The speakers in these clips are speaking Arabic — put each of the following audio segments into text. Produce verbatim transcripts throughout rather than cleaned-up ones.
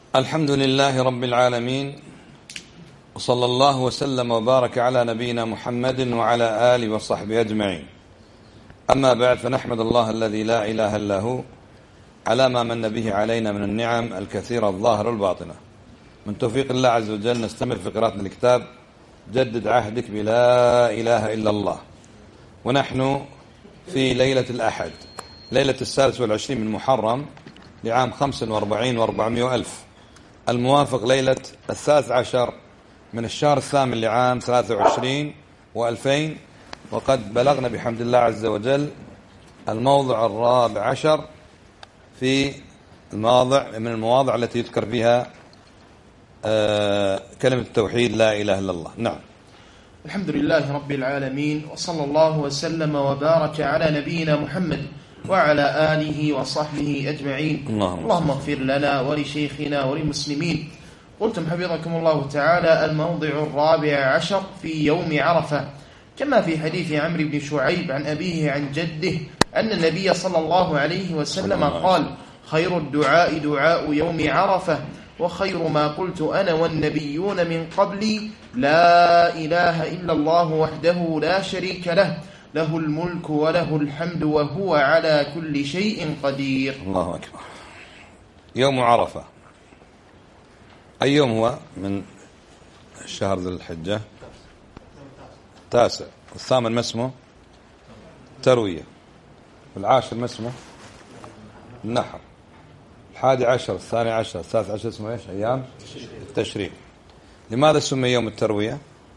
الحمد لله رب العالمين، وصلى الله وسلم وبارك على نبينا محمد وعلى آله وصحبه أجمعين. أما بعد، فنحمد الله الذي لا إله إلا هو على ما من به علينا من النعم الكثيرة الظاهرة والباطنة. من توفيق الله عز وجل نستمر في قراءة الكتاب جدد عهدك بلا إله إلا الله، ونحن في ليلة الأحد، ليلة السادس والعشرين من محرم لعام خمس وأربعين وأربعمائة ألف، الموافق ليلة الثالث عشر من الشهر الثامن لعام ثلاثة وعشرين وألفين. وقد بلغنا بحمد الله عز وجل الموضع الرابع عشر في المواضع من المواضع التي يذكر فيها آه كلمة التوحيد لا إله إلا الله. نعم. الحمد لله رب العالمين، وصلى الله وسلم وبارك على نبينا محمد وعلى آله وصحبه أجمعين. اللهم, اللهم اغفر لنا ولشيخنا وللمسلمين. قلتم حفظكم الله تعالى الموضع الرابع عشر في يوم عرفة، كما في حديث عمرو بن شعيب عن أبيه عن جده أن النبي صلى الله عليه وسلم قال: خير الدعاء دعاء يوم عرفة، وخير ما قلت أنا والنبيون من قبلي لا إله إلا الله وحده لا شريك له، له الملك وله الحمد وهو على كل شيء قدير. الله أكبر. يوم عرفة أي يوم هو من شهر ذي الحجة؟ التاسع. الثامن ما اسمه؟ تروية. العاشر ما اسمه؟ النحر. الحادي عشر، الثاني عشر، الثالث عشر اسمه ايش؟ أيام التشريق. لماذا سمي يوم التروية؟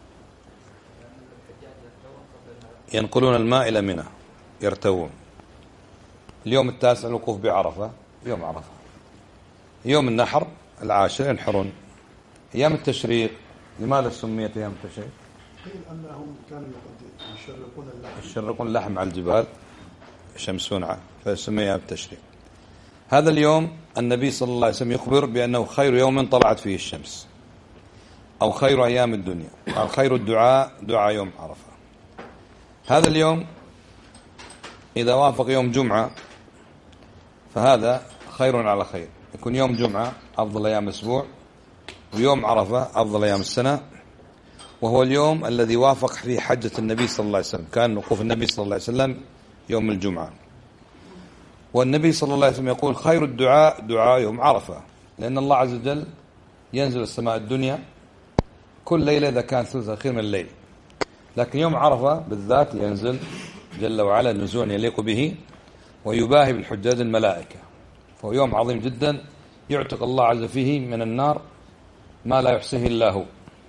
ينقلون الماء إلى منى يرتوون. اليوم التاسع الوقوف بعرفة، يوم عرفة. يوم النحر العاشر ينحرون. أيام التشريق لماذا سميت أيام التشريق؟ قيل أنهم كانوا يشرقون اللحم يشرقون اللحم على الجبال يشمسون عنه، فسمي أيام التشريق. هذا اليوم النبي صلى الله عليه وسلم يخبر بأنه خير يوم طلعت فيه الشمس، أو خير أيام الدنيا، أو خير الدعاء دعاء يوم عرفة. هذا اليوم إذا وافق يوم جمعة فهذا خير على خير، يكون يوم جمعة أفضل أيام الأسبوع، ويوم عرفة أفضل أيام السنة، وهو اليوم الذي وافق فيه حجة النبي صلى الله عليه وسلم. كان وقوف النبي صلى الله عليه وسلم يوم الجمعة، والنبي صلى الله عليه وسلم يقول خير الدعاء دعاء يوم عرفة، لأن الله عز وجل ينزل السماء الدنيا كل ليلة إذا كان ثلث الأخير من الليل، لكن يوم عرفة بالذات ينزل جل وعلا نزول يليق به، ويباهي بالحجاج الملائكة، فهو يوم عظيم جدا يعتق الله عز فيه من النار ما لا يحصيه إلا هو.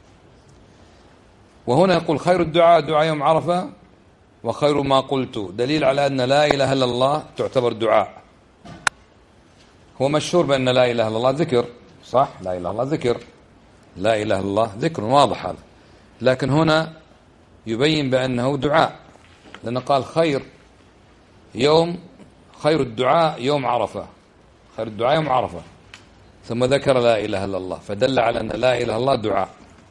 وهنا يقول خير الدعاء دعاء يوم عرفة، وخير ما قلت، دليل على أن لا إله إلا الله تعتبر دعاء. هو مشهور بأن لا إله إلا الله ذكر، صح؟ لا إله إلا الله ذكر، لا إله إلا الله ذكر واضح هذا، لكن هنا يبين بأنه دعاء، لأنه قال خير يوم، خير الدعاء يوم عرفة، خير الدعاء يوم عرفة، ثم ذكر لا إله إلا الله، فدل على أن لا إله إلا الله دعاء.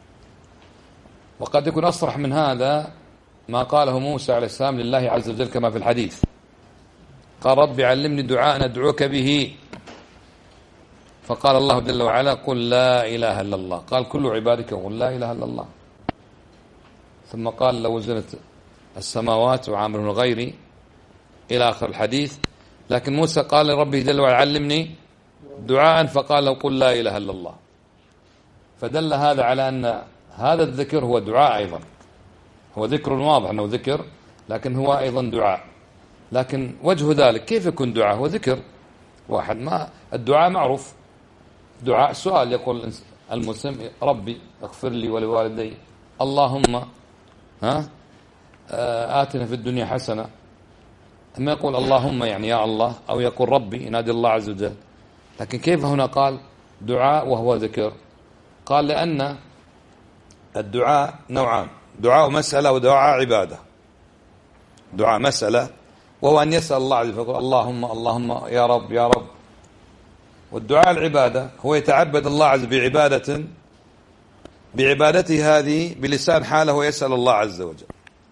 وقد يكون أصرح من هذا ما قاله موسى عليه السلام لله عز وجل كما في الحديث، قال رب علمني دعاء ندعوك به، فقال الله جل وعلا قل لا إله إلا الله، قال كل عبادك قل لا إله إلا الله، ثم قال لو وزنت السماوات وعامر غيري إلى آخر الحديث. لكن موسى قال لربه جل وعلا علمني دعاء، فقال له قل لا إله إلا الله، فدل هذا على أن هذا الذكر هو دعاء أيضا، هو ذكر واضح أنه ذكر، لكن هو أيضا دعاء. لكن وجه ذلك كيف يكون دعاء؟ هو ذكر واحد، ما الدعاء معروف، دعاء سؤال، يقول المسلم ربي اغفر لي ولوالدي، اللهم ها آتنا في الدنيا حسنة، أما يقول اللهم يعني يا الله، أو يقول ربي ينادي الله عز وجل. لكن كيف هنا قال دعاء وهو ذكر؟ قال لأن الدعاء نوعان، دعاء مسألة ودعاء عبادة. دعاء مسألة وهو أن يسأل الله عز وجل فيقول اللهم اللهم يا رب يا رب، والدعاء العبادة هو يتعبد الله عز وجل بعبادة، بعبادته هذه بلسان حاله ويسأل الله عز وجل.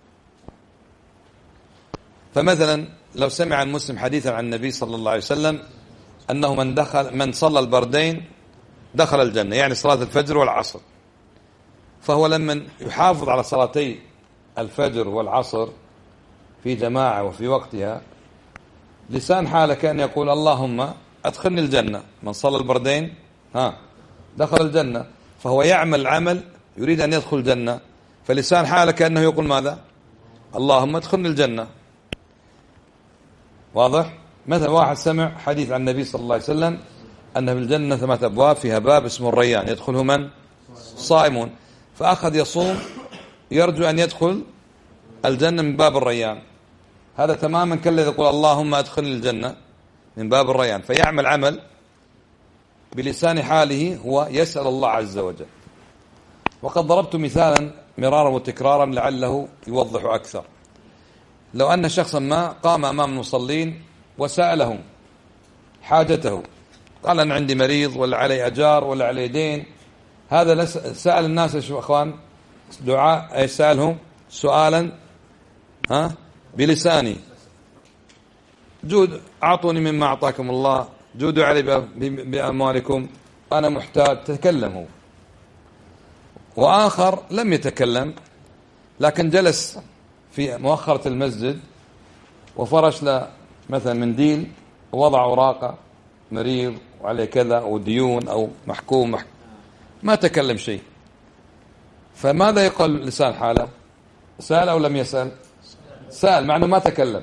فمثلا لو سمع المسلم حديثا عن النبي صلى الله عليه وسلم أنه من دخل من صلى البردين دخل الجنة، يعني صلاة الفجر والعصر. فهو لما يحافظ على صلاتي الفجر والعصر في جماعة وفي وقتها، لسان حاله كأن يقول اللهم أدخلني الجنة. من صلى البردين ها دخل الجنة، فهو يعمل عمل يريد أن يدخل الجنة، فلسان حاله كأنه يقول ماذا؟ اللهم ادخلني الجنة. واضح؟ مثل واحد سمع حديث عن النبي صلى الله عليه وسلم أن في الجنة ثمانية أبواب، فيها باب اسمه الريان يدخله من؟ صائمون، فأخذ يصوم يرجو أن يدخل الجنة من باب الريان. هذا تماما كالذي يقول اللهم أدخلني الجنة من باب الريان، فيعمل عمل بلسان حاله هو يسأل الله عز وجل. وقد ضربت مثالا مرارا وتكرارا لعله يوضح أكثر. لو أن شخصا ما قام أمام المصلين وسألهم حاجته، قال أنا عندي مريض ولا علي أجار ولا علي دين، هذا سأل الناس شو أخوان دعاء، أي سألهم سؤالا ها بلساني، جود أعطوني مما أعطاكم الله، جودوا علي بأموالكم، أنا محتاج، تكلموا. وآخر لم يتكلم لكن جلس في مؤخرة المسجد وفرش له مثلا منديل ووضع أوراقه، مريض وعليه كذا وديون أو محكوم, محكوم ما تكلم شيء. فماذا يقول لسان حاله؟ سأل أو لم يسأل؟ سأل، مع أنه ما تكلم.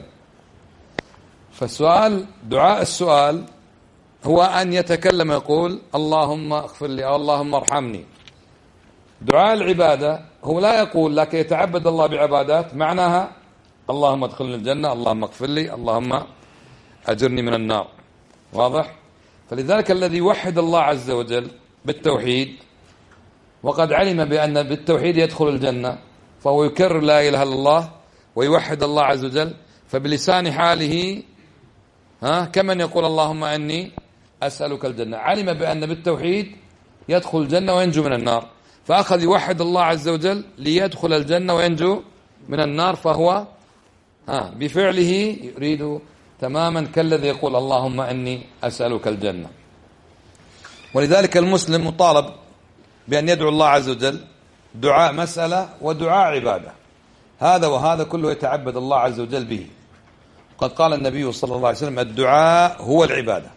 فالسؤال دعاء السؤال هو أن يتكلم يقول اللهم اغفر لي أو اللهم ارحمني. دعاء العبادة هو لا يقول لكن يتعبد الله بعبادات معناها اللهم ادخلني الجنة، اللهم اغفر لي، اللهم أجرني من النار. واضح؟ فلذلك الذي يوحد الله عز وجل بالتوحيد وقد علم بأن بالتوحيد يدخل الجنة، فهو يكرر لا إله إلا الله ويوحد الله عز وجل، فبلسان حاله ها كمن يقول اللهم أني أسألك الجنة، علم بأن بالتوحيد يدخل الجنة وينجو من النار، فأخذ يوحد الله عز وجل ليدخل الجنة وينجو من النار، فهو ها بفعله يريد تماما كالذي يقول اللهم أني أسألك الجنة. ولذلك المسلم مطالب بأن يدعو الله عز وجل دعاء مسألة ودعاء عبادة، هذا وهذا كله يتعبد الله عز وجل به. قد قال النبي صلى الله عليه وسلم الدعاء هو العبادة،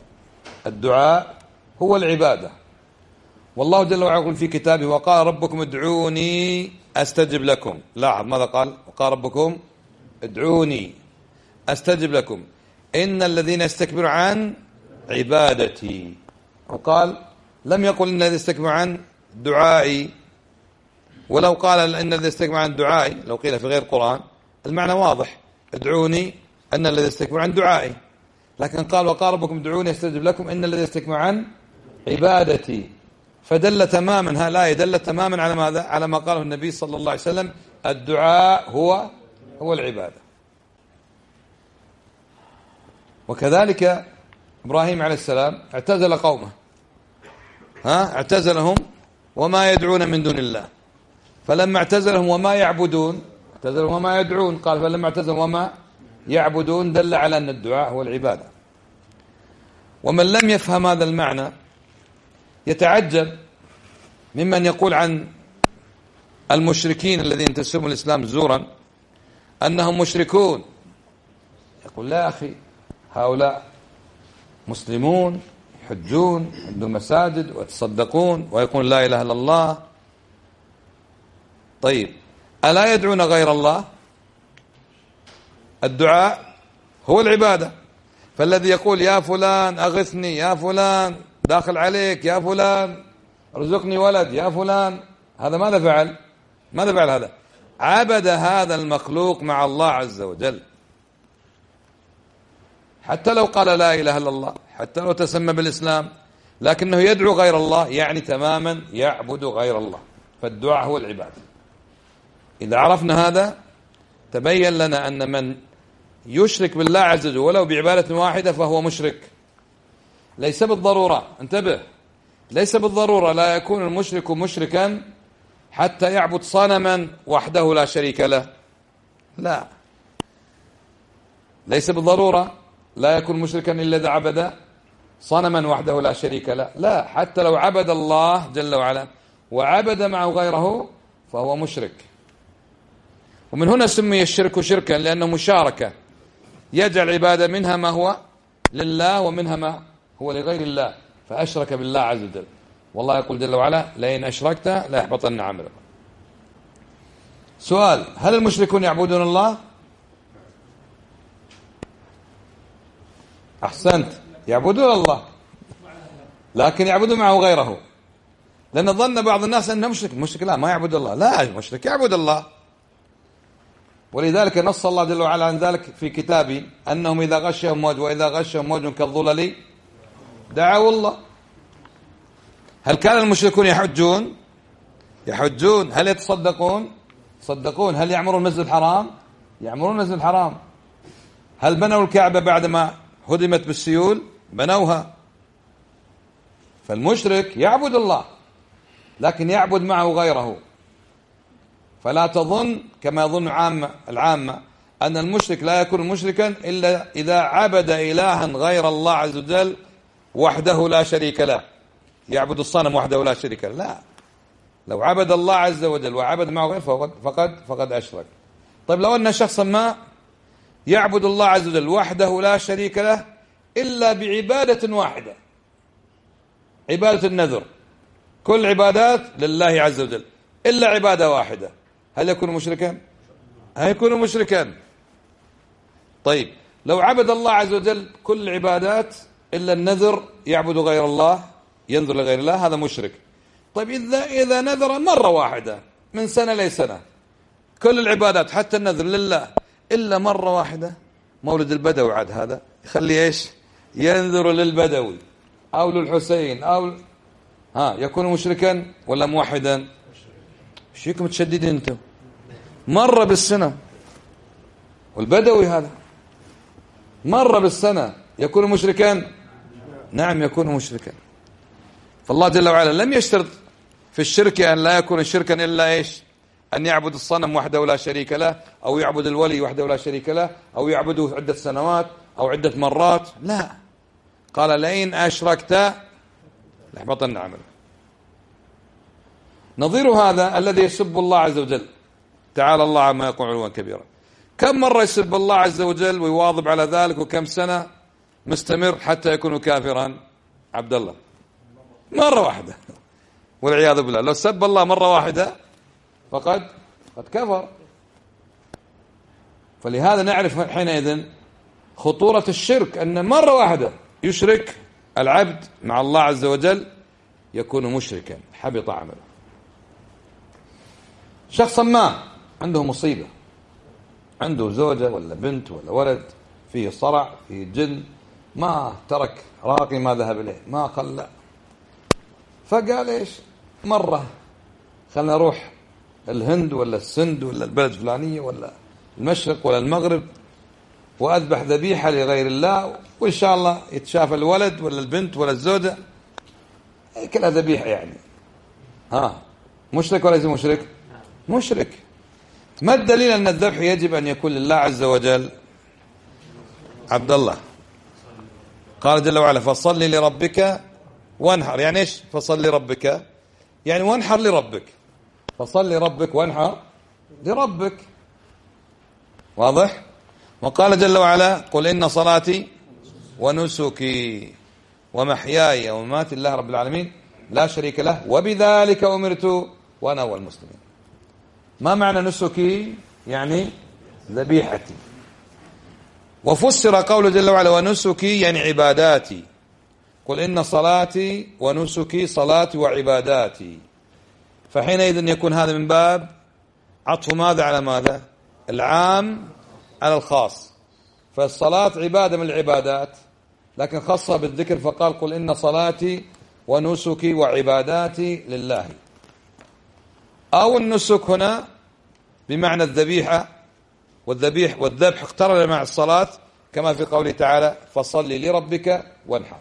الدعاء هو العبادة. والله جل وعلا يقول في كتابه وقال ربكم ادعوني أستجب لكم. لاحظ ماذا قال؟ وقال ربكم ادعوني أستجب لكم إن الذين يستكبرون عن عبادتي. وقال لم يقل إن الذين يستكبرون عن دعائي، ولو قال إن الذين يستكبرون عن دعائي لو قيل في غير القرآن المعنى واضح، ادعوني أن الذين يستكبرون عن دعائي، لكن قال وقال ربكم ادعوني أستجب لكم إن الذين يستكبرون عن عبادتي، فدل تماما هؤلاء دل تماما على ماذا؟ على ما قاله النبي صلى الله عليه وسلم الدعاء هو هو العبادة. وكذلك إبراهيم عليه السلام اعتزل قومه، ها اعتزلهم وما يدعون من دون الله، فلما اعتزلهم وما يعبدون اعتزلهم وما يدعون، قال فلما اعتزلهم وما يعبدون دل على أن الدعاء هو العبادة. ومن لم يفهم هذا المعنى يتعجب ممن يقول عن المشركين الذين ينتسبون الإسلام زورا أنهم مشركون. يقول لا أخي، هؤلاء مسلمون يحجون عندهم مساجد ويتصدقون ويقول لا إله إلا الله. طيب ألا يدعون غير الله؟ الدعاء هو العبادة. فالذي يقول يا فلان أغثني، يا فلان داخل عليك، يا فلان ارزقني ولد، يا فلان، هذا ماذا فعل؟ ماذا فعل هذا؟ عبد هذا المخلوق مع الله عز وجل. حتى لو قال لا إله إلا الله، حتى لو تسمى بالإسلام، لكنه يدعو غير الله، يعني تماما يعبد غير الله. فالدعاء هو العبادة. إذا عرفنا هذا تبين لنا أن من يشرك بالله عز وجل ولو بعبادة واحدة فهو مشرك. ليس بالضرورة، انتبه، ليس بالضرورة لا يكون المشرك مشركا حتى يعبد صنما وحده لا شريك له، لا، ليس بالضرورة لا يكون مشركا إلا إذا عبد صنما وحده لا شريك له، لا، حتى لو عبد الله جل وعلا وعبد معه غيره فهو مشرك. ومن هنا سمي الشرك شركا، لأنه مشاركة، يجعل عبادة منها ما هو لله ومنها ما هو لغير الله، فأشرك بالله عز وجل. والله يقول جل وعلا لئن أشركت لا يحبطن عملك. سؤال: هل المشركون يعبدون الله؟ أحسنت، يعبدون الله، لكن يعبدون معه غيره، لأن ظن بعض الناس أنه مشرك. مشرك لا، ما يعبد الله، لا، المشرك يعبد الله. ولذلك نص الله جل وعلا عن ذلك في كتابه أنهم إذا غشهم موج وإذا غشهم موج كالظلل دعوا الله. هل كان المشركون يحجون؟ يحجون. هل يتصدقون؟ يتصدقون. هل يعمرون المسجد الحرام؟ يعمرون المسجد الحرام. هل بنوا الكعبة بعدما هدمت بالسيول؟ بنوها. فالمشرك يعبد الله لكن يعبد معه غيره. فلا تظن كما يظن عامة العامة أن المشرك لا يكون مشركا إلا إذا عبد إلها غير الله عز وجل وحده لا شريك له، يعبد الصنم وحده لا شريك له. لا، لو عبد الله عز وجل وعبد معه غيره فقد فقد فقد أشرك. طيب لو أن شخصا ما يعبد الله عز وجل وحده لا شريك له إلا بعبادة واحدة، عبادة النذر، كل عبادات لله عز وجل إلا عبادة واحدة، هل يكون مشركا؟ هيكون مشركا. طيب لو عبد الله عز وجل كل العبادات إلا النذر، يعبد غير الله، ينذر لغير الله، هذا مشرك. طيب إذا إذا نذر مرة واحدة من سنة لسنة كل العبادات حتى النذر لله إلا مرة واحدة، مولد البدوي عاد هذا يخلي إيش؟ ينذر للبدوي أو للحسين أو ها، يكون مشركا ولا موحدا؟ شيكم متشددين انتم؟ مرة بالسنة، والبدوي هذا مرة بالسنة يكون مشركا؟ نعم يكون مشركا. فالله جل وعلا لم يشترط في الشرك أن لا يكون شركا إلا إيش؟ أن يعبد الصنم وحده لا شريك له، أو يعبد الولي وحده لا شريك له، أو يعبده عدة سنوات أو عدة مرات. لا، قال لئن أشركت ليحبطن عملك. نظير هذا الذي يسب الله عز وجل، تعالى الله عما يقول علوا كبيرا. كم مرة يسب الله عز وجل ويواظب على ذلك، وكم سنة مستمر حتى يكون كافرا؟ عبد الله مرة واحدة والعياذ بالله. لو سب الله مرة واحدة فقد قد كفر. فلهذا نعرف حينئذ خطورة الشرك، أن مرة واحدة يشرك العبد مع الله عز وجل يكون مشركا، حبط عمله. شخصا ما عنده مصيبة، عنده زوجة ولا بنت ولا ولد فيه صرع فيه جن، ما ترك راقي ما ذهب إليه، ما قل، فقال إيش؟ مرة خلنا نروح الهند ولا السند ولا البلد الفلانية ولا المشرق ولا المغرب وأذبح ذبيحة لغير الله، وإن شاء الله يتشافى الولد ولا البنت ولا الزوجة، كلها ذبيحة يعني. ها، مشرك ولا ليس مشرك؟ مشرك. ما الدليل أن الذبح يجب أن يكون لله عز وجل؟ عبد الله قال جل وعلا فصل لربك وانحر. يعني إيش فصل لربك؟ يعني وانحر لربك، فصل لربك وانحر لربك، واضح؟ وقال جل وعلا قل إن صلاتي ونسكي ومحياي ومماتي لله رب العالمين لا شريك له وبذلك أمرت وأنا أول المسلمين. ما معنى نسكي؟ يعني ذبيحتي. وفسر قوله جل وعلا ونسكي يعني عباداتي، قل إن صلاتي ونسكي صلاتي وعباداتي. فحينئذ يكون هذا من باب عطف ماذا على ماذا؟ العام على الخاص. فالصلاة عبادة من العبادات لكن خاصة بالذكر، فقال قل إن صلاتي ونسكي وعباداتي لله. أو النسك هنا بمعنى الذبيحة، والذبيح والذبح اقترن مع الصلاة كما في قوله تعالى فصل لربك وانحر.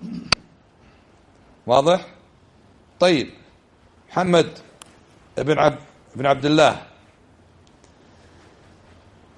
واضح؟ طيب محمد ابن عبد ابن عبد الله،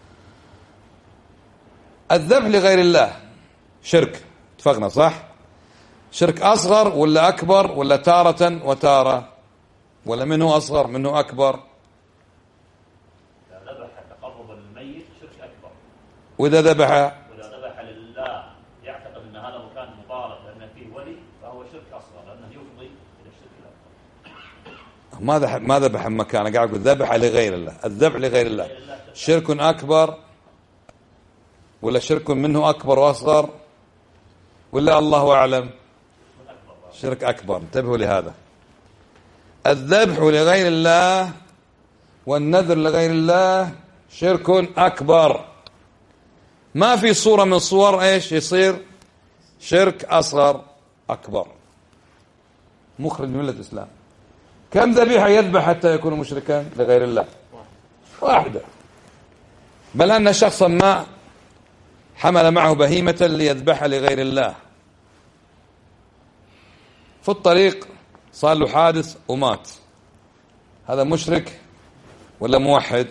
الذبح لغير الله شرك، اتفقنا صح؟ شرك أصغر ولا أكبر ولا تارة وتارة، ولا منه أصغر منه أكبر؟ إذا ذبح تقربا للميت شرك أكبر. وإذا ذبح وإذا ذبح لله يعتقد أن هذا مكان مبارك لأن فيه ولي فهو شرك أصغر لأنه يفضي إلى الشرك الأكبر. ما ذبح ما ذبح مكان، قاعد أقول ذبح لغير الله. الذبح لغير الله شرك أكبر ولا شرك منه أكبر وأصغر ولا الله أعلم؟ شرك أكبر. انتبهوا لهذا. الذبح لغير الله والنذر لغير الله شرك أكبر. ما في صورة من صور إيش يصير شرك أصغر أكبر مخرج من ملة الإسلام. كم ذبيحة يذبح حتى يكون مشركا لغير الله؟ واحدة. بل أن شخصا ما حمل معه بهيمة ليذبح لغير الله، في الطريق صار له حادث ومات، هذا مشرك ولا موحد؟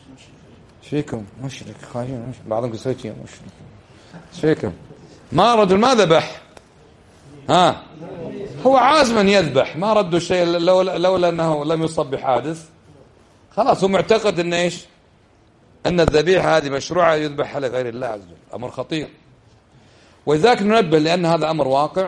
فيكم مشرك خايفين مشرك. بعضهم يسوي مشرك. فيكم ما رجل ما ذبح، ها هو عازما يذبح، ما ردوا شيء لولا, لولا أنه لم يصب بحادث. خلاص هو معتقد أن إيش أن الذبيحة هذه مشروعة يذبحها لغير الله عز وجل. أمر خطير. ولذلك ننبه لأن هذا أمر واقع.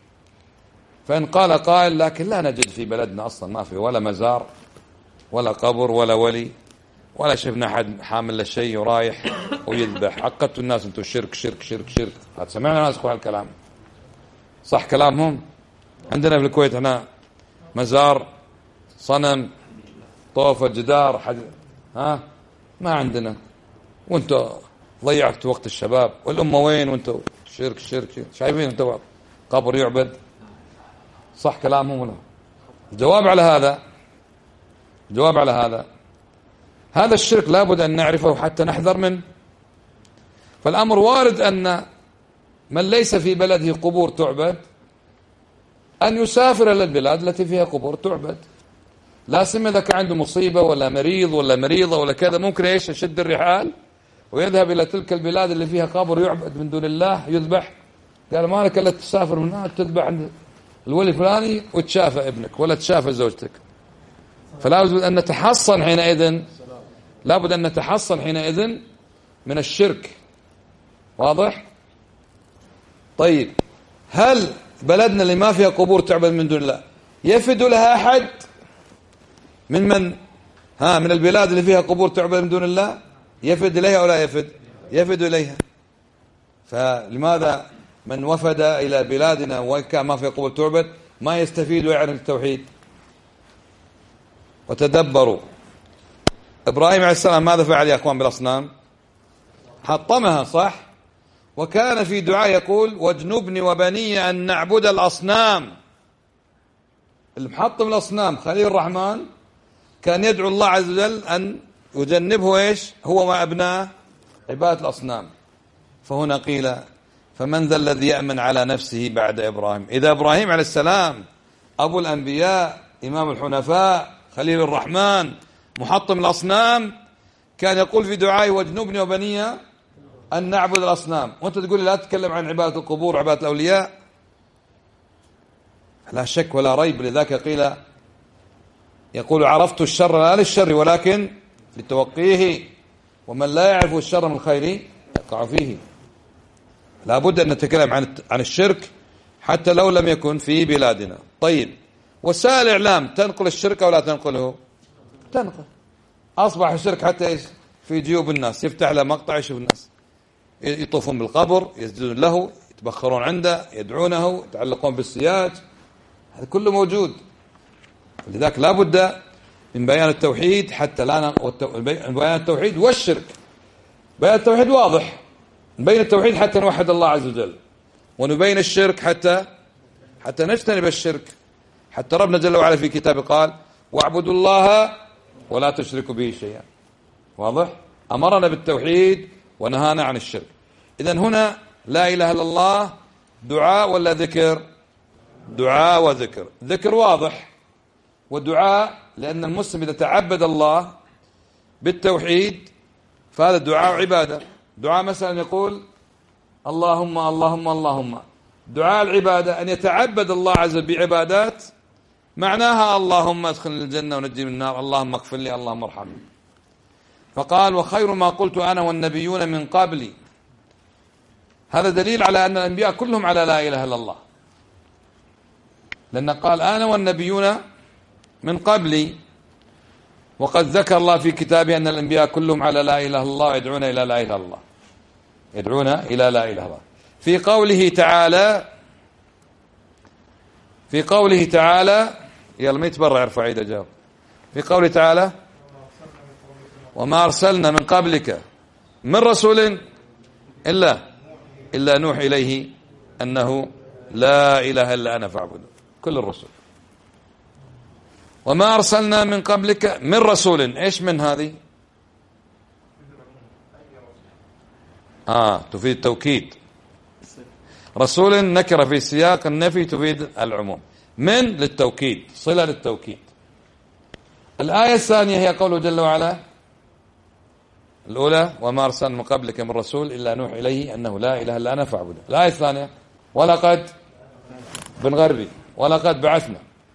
فإن قال قائل لكن لا نجد في بلدنا أصلا ما في ولا مزار ولا قبر ولا ولي ولا شفنا أحد حامل للشيء ورايح ويذبح، عقدت الناس أنتم شرك شرك شرك شرك. هذا سمعنا ناس يقول هالكلام، صح كلامهم؟ عندنا في الكويت هنا مزار صنم طوفة جدار حد، ها ما عندنا. وانتوا ضيعتوا وقت الشباب والأمة وين وانتوا شرك شرك شرك. شايفين انتوا قبر يعبد، صح كلامهم ولا؟ الجواب على هذا الجواب على هذا هذا الشرك لابد أن نعرفه حتى نحذر منه. فالأمر وارد أن من ليس في بلده قبور تعبد أن يسافر إلى البلاد التي فيها قبور تعبد، لا سيما إذا كان عنده مصيبة ولا مريض ولا مريضة ولا كذا، ممكن إيش يشد الرحال ويذهب إلى تلك البلاد اللي فيها قبر يعبد من دون الله يذبح. قال ما لك إلا تسافر من هنا تذبح عند الولي الفلاني وتشافى ابنك ولا تشافى زوجتك. فلا بد أن نتحصن حينئذ لا بد أن نتحصن حينئذ من الشرك. واضح؟ طيب هل بلدنا اللي ما فيها قبور تعبد من دون الله يفد لها أحد من من ها من البلاد اللي فيها قبور تعبد من دون الله؟ يفد إليها أو لا يفد؟ يفد إليها. فلماذا من وفد إلى بلادنا وإن كان ما فيها قبور تعبد ما يستفيد ويعرف التوحيد؟ وتدبروا إبراهيم عليه السلام ماذا فعل يا أخوان بالأصنام؟ حطمها، صح؟ وكان في دعاء يقول واجنبني وبني أن نعبد الأصنام. المحطم الأصنام خليل الرحمن كان يدعو الله عز وجل أن يجنبه إيش هو وأبناه عبادة الأصنام. فهنا قيل فمن ذا الذي يأمن على نفسه بعد إبراهيم؟ إذا إبراهيم عليه السلام أبو الأنبياء إمام الحنفاء خليل الرحمن محطم الأصنام كان يقول في دعائه واجنبني وبني أن نعبد الأصنام، وأنت تقول لا تتكلم عن عبادة القبور وعبادة الأولياء؟ لا شك ولا ريب. لذلك قيل يقول عرفت الشر لا للشر ولكن لتوقيه، ومن لا يعرف الشر من الخير يقع فيه. لا بد أن نتكلم عن عن الشرك حتى لو لم يكن في بلادنا. طيب وسائل الإعلام تنقل الشرك أو لا تنقله؟ تنقل. أصبح الشرك حتى إيش في جيوب الناس، يفتح له مقطع يشوف الناس يطوفون بالقبر يسجدون له يتبخرون عنده يدعونه يتعلقون بالسياج، هذا كله موجود. لذلك لا بد من بيان التوحيد حتى لا بيان التوحيد والشرك. بيان التوحيد واضح، نبين التوحيد حتى نوحد الله عز وجل، ونبين الشرك حتى حتى نجتنب الشرك. حتى ربنا جل وعلا في كتابه قال واعبدوا الله ولا تشركوا به شيئا. واضح؟ أمرنا بالتوحيد ونهانا عن الشرك. إذن هنا لا إله إلا الله دعاء ولا ذكر؟ دعاء وذكر. ذكر واضح ودعاء، لأن المسلم إذا تعبد الله بالتوحيد فهذا دعاء عبادة. دعاء مثلا يقول اللهم اللهم اللهم دعاء العبادة أن يتعبد الله عز وجل بعبادات معناها اللهم ادخل الجنة ونجي من النار، اللهم اغفر لي، اللهم ارحمني. فقال وخير ما قلت أنا والنبيون من قبلي. هذا دليل على أن الأنبياء كلهم على لا إله إلا الله، لأن قال أنا والنبيون من قبلي، وقد ذكر الله في كتابه أن الأنبياء كلهم على لا إله إلا الله يدعون إلى لا إله إلا الله، يدعون إلى لا إله إلا الله. في قوله تعالى في قوله تعالى يلا ما يتبرع ارفع ايده جاوب. في قوله تعالى وما أرسلنا من قبلك من رسول إلا إلا نوحي إليه أنه لا إله إلا أنا فاعبده. كل الرسل. وما أرسلنا من قبلك من رسول، إيش من هذه؟ آه تفيد التوكيد. رسول نكرة في سياق النفي تفيد العموم، من للتوكيد، صلة للتوكيد. الآية الثانية هي قوله جل وعلا، الأولى وما أرسلنا من قبلك من رسول إلا نوحي إليه أنه لا إله إلا أنا فاعبده. الآية الثانية ولقد بنغري ولقد بعثنا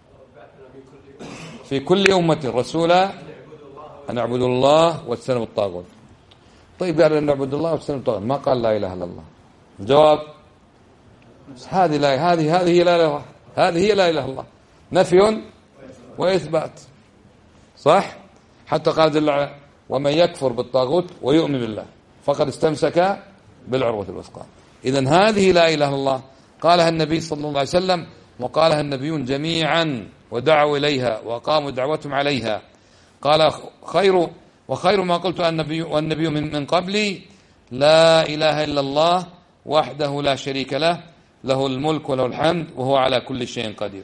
في كل أمة رسولا أن اعبدوا الله واجتنبوا الطاغوت. طيب قال أن نعبد الله واجتنبوا الطاغوت، ما قال لا إله إلا الله. الجواب هذه لا هذه هذه هي لا إله هذه هي لا إله إلا الله، نفي وإثبات، صح؟ حتى قال جل وعلا ومن يكفر بالطاغوت ويؤمن بالله فقد استمسك بالعروة الوثقى. إذن هذه لا إله إلا الله قالها النبي صلى الله عليه وسلم، وقالها النبيون جميعا ودعوا إليها وقاموا دعوتهم عليها. قال خير وخير ما قلت النبي والنبي من, من قبلي لا إله إلا الله وحده لا شريك له له الملك وله الحمد وهو على كل شيء قدير.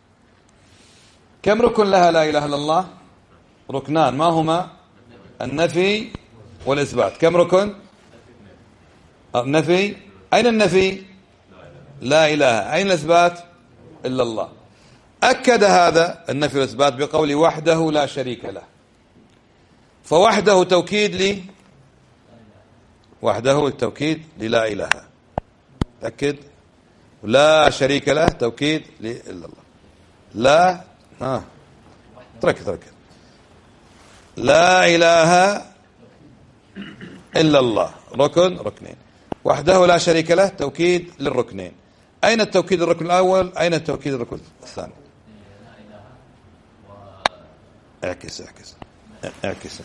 كم ركن لها لا إله إلا الله؟ ركنان، ما هما؟ النفي والإثبات. كم ركن؟ النفي. أين النفي؟ لا إله. أين الإثبات؟ إلا الله. أكد هذا النفي والإثبات بقول وحده لا شريك له، فوحده توكيد لي وحده التوكيد للا إله، تأكد. لا شريك له توكيد لإلا الله. لا آه. ترك ترك لا إله إلا الله ركن ركنين، وحده لا شريك له توكيد للركنين. أين التوكيد الركن الأول؟ أين التوكيد الركن الثاني؟ اعكس اعكس اعكس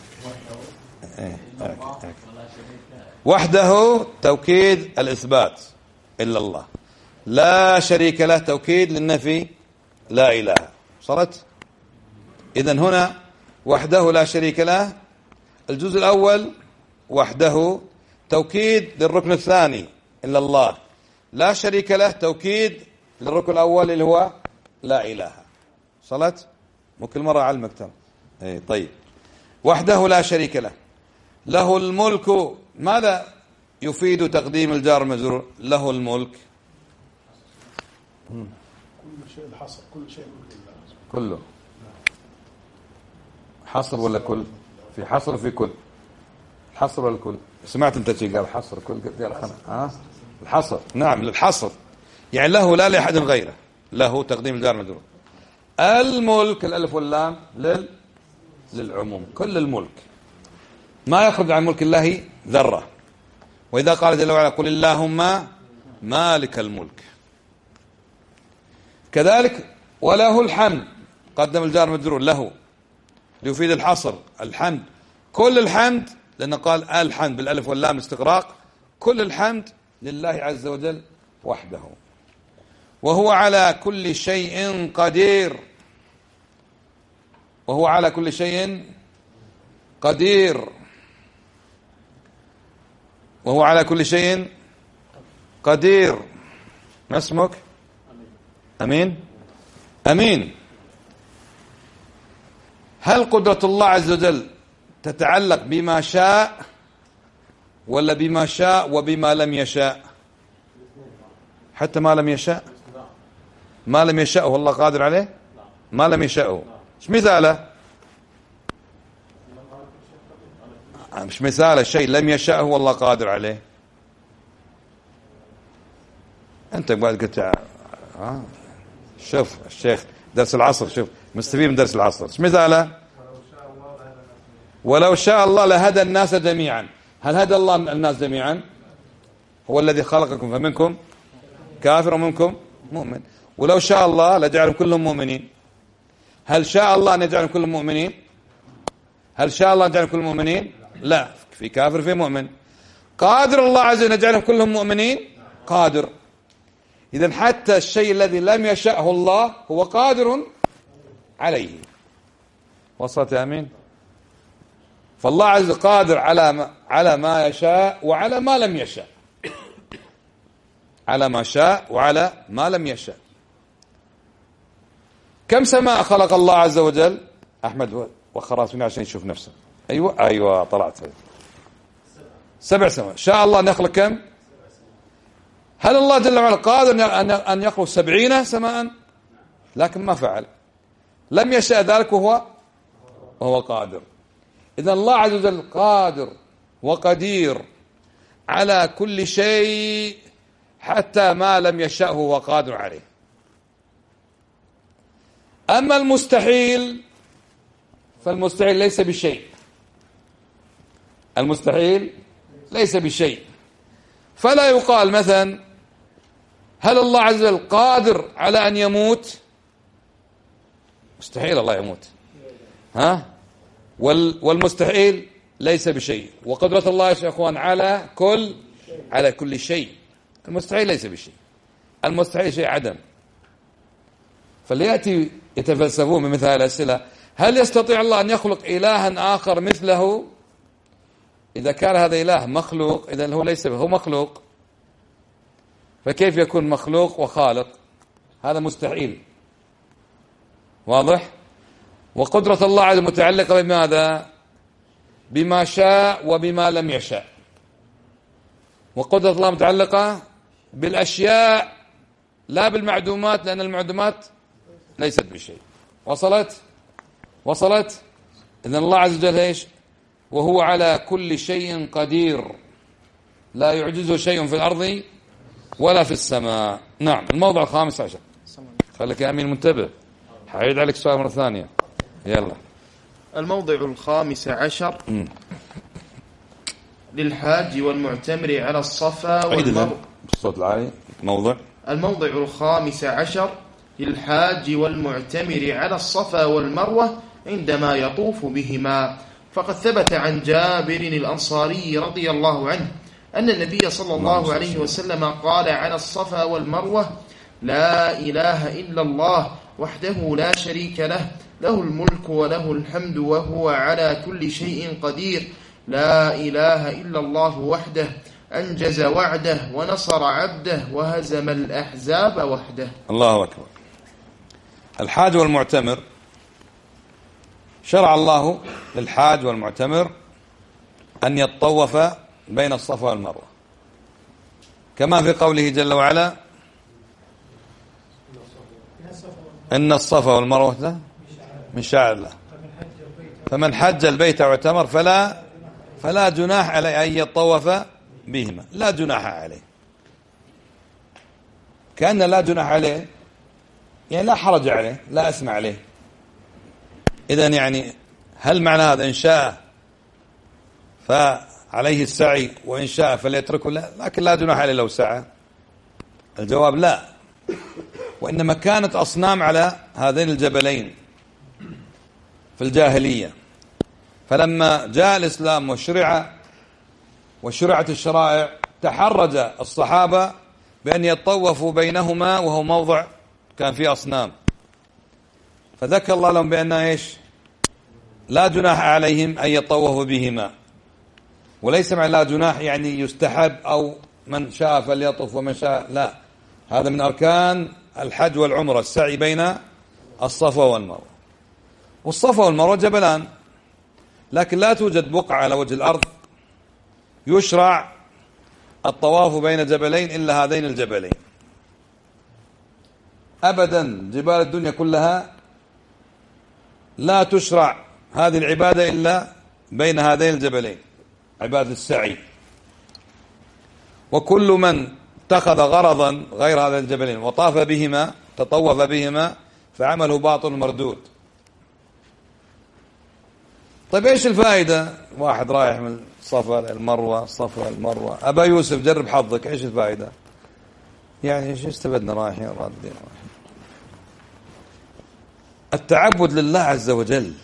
اعكس وحده توكيد الإثبات إلا الله، لا شريك له توكيد للنفي لا إله. صارت؟ إذن هنا وحده لا شريك له الجزء الأول وحده توكيد للركن الثاني إلا الله، لا شريك له توكيد للركن الأول اللي هو لا إله. صلت؟ مو كل مرة علمك ترى. اي طيب. وحده لا شريك له له الملك. ماذا يفيد تقديم الجار المجرور؟ له الملك كل شيء الحصر، كل شيء كله حصر ولا كل؟ في حصر في كل. حصر ولا كل؟ سمعت انت شيء قال حصر كل قال خمس ها؟ الحصر نعم للحصر، يعني له لا لأحد غيره، له تقديم الجار المجرور. الملك الألف واللام لل للعموم، كل الملك ما يخرج عن ملك الله ذرة. وإذا قال جل وعلا قل اللهم مالك الملك، كذلك وله الحمد قدم الجار المجرور له ليفيد الحصر، الحمد كل الحمد، لأنه قال الحمد بالألف واللام استغراق، كل الحمد لله عز وجل وحده، وهو على كل شيء قدير. وهو على كل شيء قدير وهو على كل شيء قدير. ما اسمك؟ أمين أمين. هل قدرة الله عز وجل تتعلق بما شاء ولا بما شاء وبما لم يشاء؟ حتى ما لم يشاء، ما لم يشاءه الله قادر عليه، ما لم يشاءه. مش مثاله مش مثاله شيء لم يشاءه والله قادر عليه. أنت بعد قلت آه. شوف الشيخ درس العصر، شوف مستفيد من درس العصر. ايش مثاله؟ ولو شاء الله لهدى الناس جميعا. هل هدى الله الناس جميعا؟ هو الذي خلقكم فمنكم كافر ومنكم مؤمن. ولو شاء الله لجعلهم كلهم مؤمنين. هل شاء الله أن يجعلهم كلهم مؤمنين؟ هل شاء الله أن يجعلهم كلهم مؤمنين؟ لا، في كافر في مؤمن. قادر الله عز وجل أن يجعلهم كلهم مؤمنين؟ قادر. إذن حتى الشيء الذي لم يشأه الله هو قادر عليه. وصلت يا أمين؟ فالله عز وجل قادر على ما على ما يشاء وعلى ما لم يشاء، على ما شاء وعلى ما لم يشاء. كم سماء خلق الله عز وجل؟ أحمد وخراس مني عشان يشوف نفسه. أيوة أيوة طلعت سبع سماء. شاء الله أن يخلق كم؟ هل الله جل وعلا قادر أن يخلق سبعين سماء؟ لكن ما فعل، لم يشاء ذلك وهو وهو قادر. إذا الله عز وجل قادر وقدير على كل شيء حتى ما لم يشأه هو قادر عليه. أما المستحيل فالمستحيل ليس بشيء، المستحيل ليس بشيء. فلا يقال مثلا هل الله عز وجل قادر على أن يموت؟ مستحيل الله يموت، ها؟ والمستحيل ليس بشيء. وقدرة الله يا اخوان على كل على كل شيء. المستحيل ليس بشيء، المستحيل شيء عدم. فليأتي يتفلسفون بمثل هذه الأسئلة. هل يستطيع الله أن يخلق إلها آخر مثله؟ إذا كان هذا إله مخلوق إذا هو ليس هو مخلوق، فكيف يكون مخلوق وخالق؟ هذا مستحيل. واضح؟ وقدرة الله عز وجل متعلقة بماذا؟ بما شاء وبما لم يشاء. وقدرة الله متعلقة بالأشياء لا بالمعدومات، لأن المعدومات ليست بشيء. وصلت؟ وصلت؟ إذن الله عز وجل إيش؟ وهو على كل شيء قدير، لا يعجزه شيء في الأرض ولا في السماء. نعم. الموضع الخامس عشر. خليك يا أمين منتبه، حعيد عليك سؤال مرة ثانية. يلا. الموضع الخامس عشر م. للحاج والمعتمر على الصفا والمروة. بالصوت العالي. موضع الموضع الخامس عشر للحاج والمعتمر على الصفا والمروة عندما يطوف بهما. فقد ثبت عن جابر الأنصاري رضي الله عنه أن النبي صلى الله عليه وسلم قال على الصفا والمروة: لا إله إلا الله وحده لا شريك له، له الملك وله الحمد وهو على كل شيء قدير. لا إله إلا الله وحده أنجز وعده ونصر عبده وهزم الأحزاب وحده. الله أكبر. الحاج والمعتمر، شرع الله للحاج والمعتمر أن يطوف بين الصفا والمروة، كما في قوله جل وعلا: إن الصفا والمروة من شعائر الله فمن حج البيت واعتمر فلا فلا جناح عليه أن يطوف بهما. لا جناح عليه، كأن لا جناح عليه يعني لا حرج عليه، لا أثم عليه. إذن يعني هل معنى هذا إن شاء فعليه السعي وإن شاء فليتركه؟ لا، لكن لا جناح عليه لو سعى. الجواب لا، وإنما كانت أصنام على هذين الجبلين في الجاهلية، فلما جاء الإسلام وشرع وشرعت الشرائع تحرج الصحابة بأن يطوفوا بينهما وهو موضع كان فيه أصنام، فذكر الله لهم بأن إيش؟ لا جناح عليهم أن يطوفوا بهما. وليس مع لا جناح يعني يستحب أو من شاء فليطوف ومن شاء، لا، هذا من أركان الحج والعمرة، السعي بين الصفا والمروة. والصفا والمروة جبلان، لكن لا توجد بقعة على وجه الأرض يشرع الطواف بين جبلين إلا هذين الجبلين أبدا. جبال الدنيا كلها لا تشرع هذه العبادة إلا بين هذين الجبلين، عبادة السعي. وكل من اتخذ غرضا غير هذا الجبلين وطاف بهما تطوف بهما فعمله باطل مردود. طيب ايش الفائدة؟ واحد رايح من صفا المروة صفا المروة، أبا يوسف جرب حظك، ايش الفائدة؟ يعني ايش استفدنا رايحين رادين؟ التعبد لله عز وجل.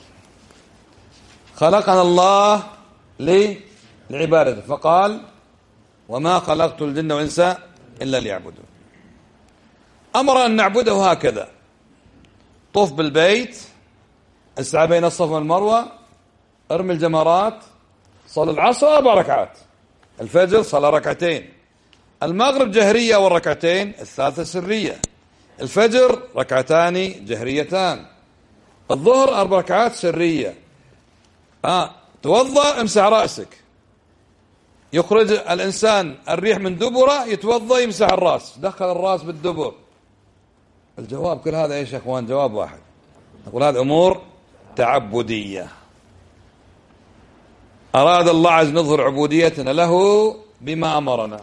خلقنا الله لعبادته، فقال وما خلقت الجن والإنس إلا ليعبدون. أمر أن نعبده هكذا، طف بالبيت، اسعى بين الصفا والمروة، ارمي الجمرات، صل العصر أربع ركعات، الفجر صلى ركعتين، المغرب جهرية والركعتين الثالثة سرية، الفجر ركعتان جهريتان، الظهر أربع ركعات سرية. آه توضأ امسح رأسك، يخرج الإنسان الريح من دبره يتوضأ يمسح الرأس، دخل الرأس بالدبر. الجواب كل هذا ايش يا اخوان؟ جواب واحد، نقول هذه أمور تعبدية. أراد الله عز نظهر عبوديتنا له بما أمرنا،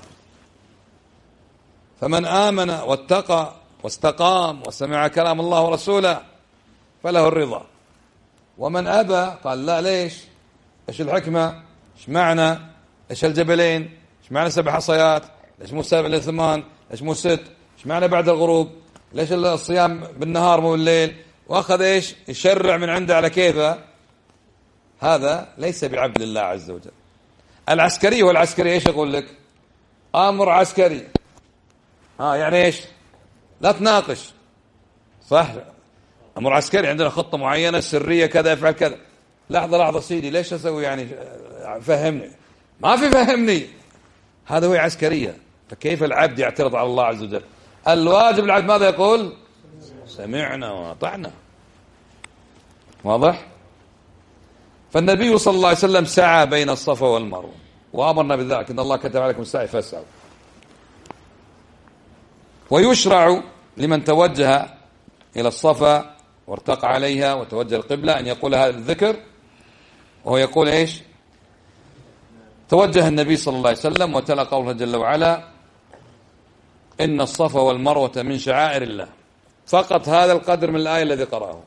فمن آمن واتقى واستقام وسمع كلام الله ورسوله فله الرضا، ومن أبى قال لا. ليش؟ إيش الحكمة؟ إيش معنى؟ إيش الجبلين؟ إيش معنى سبع حصيات؟ ليش مو سبع إلى ثمان؟ ليش مو ست؟ إيش معنى بعد الغروب؟ ليش الصيام بالنهار مو بالليل؟ وأخذ إيش؟ يشرع من عنده على كيفه. هذا ليس بعبد الله عز وجل. العسكري والعسكري إيش يقول لك؟ أمر عسكري. ها يعني إيش؟ لا تناقش، صح؟ أمر عسكري، عندنا خطة معينة سرية كذا يفعل كذا. لحظة لحظة سيدي، ليش أسوي يعني؟ فهمني. ما في فهمني، هذا هو عسكرية. فكيف العبد يعترض على الله عز وجل؟ الواجب العبد ماذا يقول؟ سمعنا وأطعنا. واضح؟ فالنبي صلى الله عليه وسلم سعى بين الصفا والمروة وأمرنا بذلك، إن الله كتب عليكم السعي فاسعوا. ويشرع لمن توجه إلى الصفا وارتقى عليها وتوجه القبلة أن يقول هذا الذكر، وهو يقول إيش؟ توجه النبي صلى الله عليه وسلم وتلا قوله جل وعلا إن الصفا والمروة من شعائر الله. فقط هذا القدر من الآية الذي قرأه.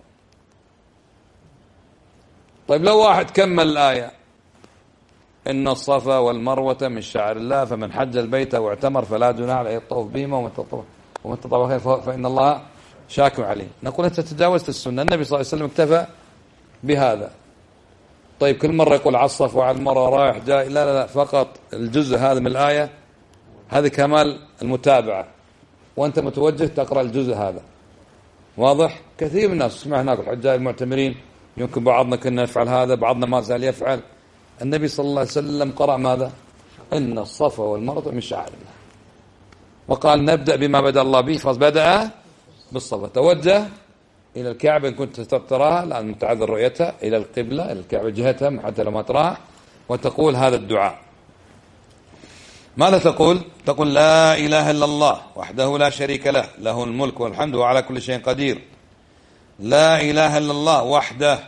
طيب لو واحد كمل الآية إن الصفا والمروة من شعائر الله فمن حج البيت واعتمر فلا جناح عليه الطواف بهما ومن تطوع خير فإن الله شاكر عليه. نقول أنت تجاوزت السنة، النبي صلى الله عليه وسلم اكتفى بهذا. طيب كل مرة يقول على الصفا وعلى المروة رايح جاي، لا لا لا، فقط الجزء هذا من الآية، هذا كمال المتابعة، وأنت متوجه تقرأ الجزء هذا. واضح؟ كثير من الناس اسمع هناك الحجاج المعتمرين، يمكن بعضنا كنا نفعل هذا، بعضنا ما زال يفعل. النبي صلى الله عليه وسلم قرأ ماذا؟ إن الصفا والمروة من شعائر الله، وقال نبدأ بما بدأ الله به، فبدأ بالصفا. توجه إلى الكعبة إن كنت تراها، لأن متعذر رؤيتها، إلى القبلة إلى الكعبة جهتها حتى لو ما تراها، وتقول هذا الدعاء. ماذا تقول؟ تقول لا إله إلا الله وحده لا شريك له، له الملك والحمد وعلى كل شيء قدير. لا إله إلا الله وحده.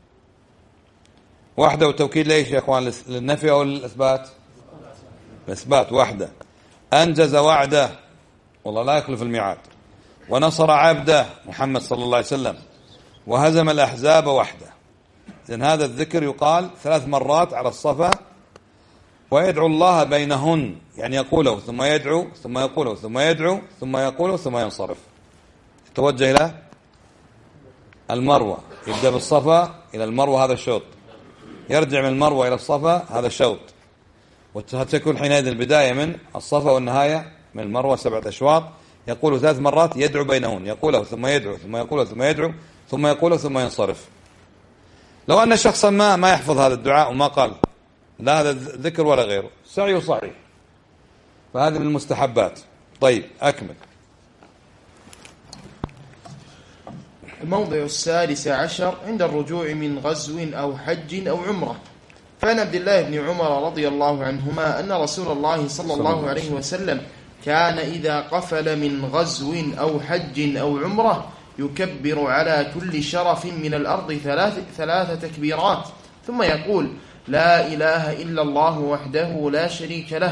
وحده وتوكيد ليش يا أخوان؟ للنفي أو للإثبات؟ الإثبات. وحده أنجز وعده، والله لا يخلف الميعاد، ونصر عبده محمد صلى الله عليه وسلم، وهزم الأحزاب وحده. إذن هذا الذكر يقال ثلاث مرات على الصفا، ويدعو الله بينهن، يعني يقوله ثم يدعو ثم يقوله ثم يدعو ثم يقوله ثم ينصرف. توجه إلى المروة، يبدأ بالصفا إلى المروة، هذا الشوط، يرجع من المروة إلى الصفا، هذا الشوط، وتكون حينئذ البداية من الصفا والنهاية من المروة سبعة أشواط. يقول ثلاث مرات يدعو بينهن، يقوله ثم يدعو ثم يقوله ثم يدعو ثم يقوله ثم ينصرف. لو أن شخصا ما ما يحفظ هذا الدعاء وما قال لا هذا ذكر ولا غيره، سعيه صحيح، فهذه من المستحبات. طيب أكمل. الموضع السادس عشر عند الرجوع من غزو أو حج أو عمرة. فعن عبد الله بن عمر رضي الله عنهما أن رسول الله صلى الله عليه وسلم كان إذا قفل من غزو أو حج أو عمرة يكبر على كل شرف من الأرض ثلاث, ثلاث تكبيرات، ثم يقول لا إله إلا الله وحده لا شريك له،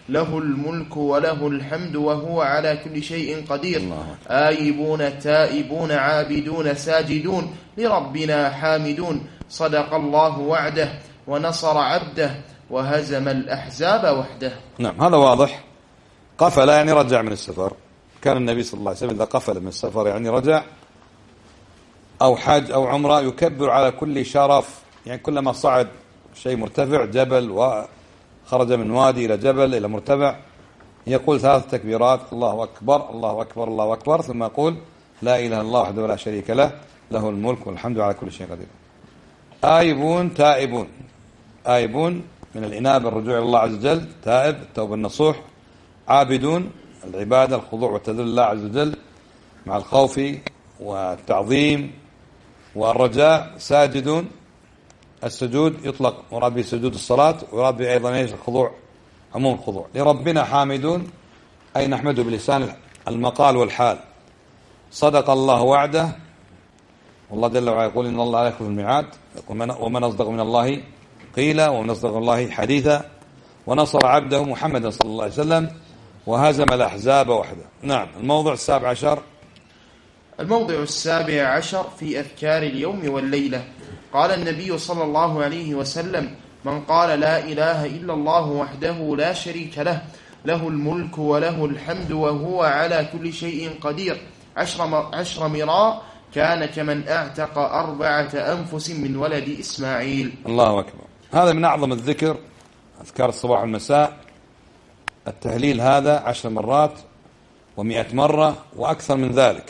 له الملك وله الحمد وهو على كل شيء قدير. آيبون تائبون عابدون ساجدون لربنا حامدون. صدق الله وعده ونصر عبده وهزم الأحزاب وحده. نعم، هذا واضح. قفل يعني رجع من السفر. كان النبي صلى الله عليه وسلم إذا قفل من السفر يعني رجع أو حج أو عمرة يكبر على كل شرف، يعني كلما صعد شيء مرتفع جبل وخرج من وادي إلى جبل إلى مرتفع يقول ثلاث تكبيرات: الله أكبر الله أكبر الله أكبر، ثم يقول: لا إله إلا الله وحده لا شريك له له الملك والحمد على كل شيء قدير. آيبون تائبون، آيبون من الإنابة الرجوع إلى الله عز وجل، تائب التوبة النصوح. عابدون العبادة الخضوع والتذلل لله عز وجل مع الخوف والتعظيم والرجاء. ساجدون السجود يطلق مراد به سجود الصلاة، ويراد به أيضا ايش؟ الخضوع، عموم الخضوع. لربنا حامدون أي نحمده بلسان المقال والحال. صدق الله وعده، والله جل وعلا يقول إن الله لا يخلف الميعاد، ومن أصدق من الله قيلا ومن أصدق من الله حديثا. ونصر عبده محمدا صلى الله عليه وسلم وهزم الأحزاب وحده. نعم. الموضوع السابع عشر. الموضع السابع عشر في أذكار اليوم والليلة. قال النبي صلى الله عليه وسلم: من قال لا إله إلا الله وحده لا شريك له له الملك وله الحمد وهو على كل شيء قدير عشر, عشر مراء كان كمن اعتق أربعة أنفس من ولد إسماعيل. الله أكبر. هذا من أعظم الذكر، أذكار الصباح والمساء. التهليل هذا عشر مرات ومئة مرة وأكثر من ذلك.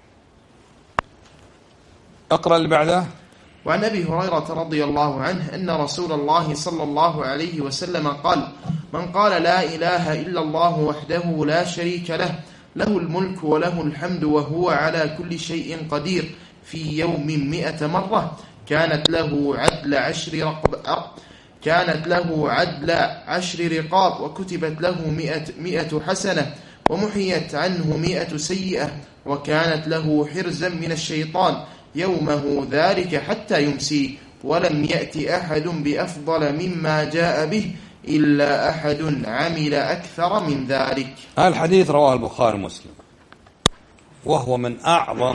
اقرأ اللي بعده. وعن أبي هريرة رضي الله عنه أن رسول الله صلى الله عليه وسلم قال: من قال لا إله إلا الله وحده لا شريك له له الملك وله الحمد وهو على كل شيء قدير في يوم مئة مرة كانت له عدل عشر رقب كانت له عدل عشر رقاب وكتبت له مئة, مئة حسنة ومحيت عنه مئة سيئة وكانت له حرزا من الشيطان يومه ذلك حتى يمسي ولم يأتي أحد بأفضل مما جاء به إلا أحد عمل أكثر من ذلك. هذا الحديث رواه البخاري ومسلم، وهو من أعظم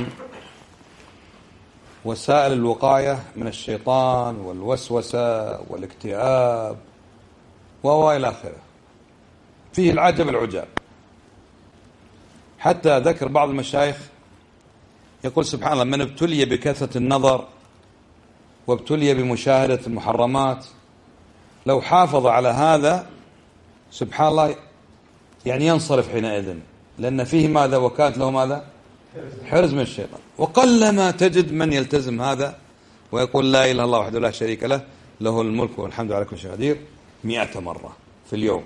وسائل الوقاية من الشيطان والوسوسة والاكتئاب وهو إلى آخره. فيه العجب العجاب، حتى ذكر بعض المشايخ يقول سبحان الله: من ابتلي بكثرة النظر وابتلي بمشاهدة المحرمات لو حافظ على هذا سبحان الله يعني ينصرف حينئذ، لأن فيه ماذا؟ وكانت له ماذا؟ حرز من الشيطان. وقلما تجد من يلتزم هذا ويقول لا إله إلا الله وحده لا شريك له له الملك والحمد على كل شيء قدير مئة مرة في اليوم.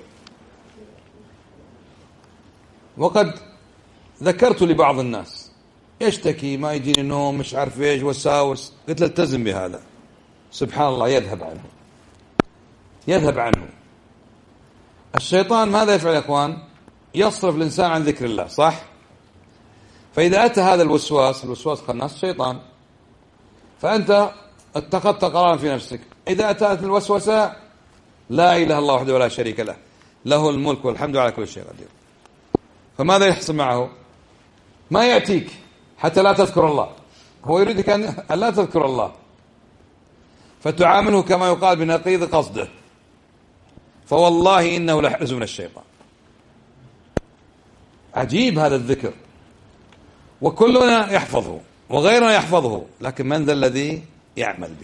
وقد ذكرت لبعض الناس يشتكي ما يجيني نوم مش عارف ايش وساوس، قلت له التزم بهذا سبحان الله يذهب عنه يذهب عنه. الشيطان ماذا يفعل يا اخوان؟ يصرف الانسان عن ذكر الله، صح؟ فاذا اتى هذا الوسواس، الوسواس خناس الشيطان، فانت اتخذت قرارا في نفسك، اذا اتت الوسوسه لا اله الا الله وحده ولا شريك له له الملك والحمد على كل شيء قدير، فماذا يحصل معه؟ ما ياتيك حتى لا تذكر الله، هو يريدك ان لا تذكر الله، فتعامله كما يقال بنقيض قصده، فوالله انه لحرز من الشيطان. عجيب هذا الذكر، وكلنا يحفظه وغيرنا يحفظه، لكن من ذا الذي يعمل به؟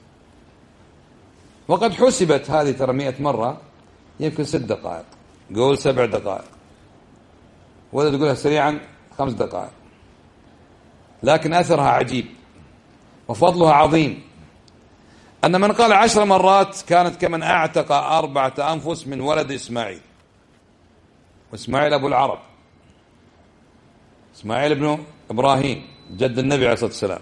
وقد حسبت هذه ترى مئة مرة يمكن ست دقائق، قول سبع دقائق، ولا تقولها سريعا خمس دقائق، لكن أثرها عجيب وفضلها عظيم. أن من قال عشر مرات كانت كمن أعتق أربعة أنفس من ولد إسماعيل، وإسماعيل أبو العرب، إسماعيل ابن إبراهيم جد النبي عليه الصلاة والسلام،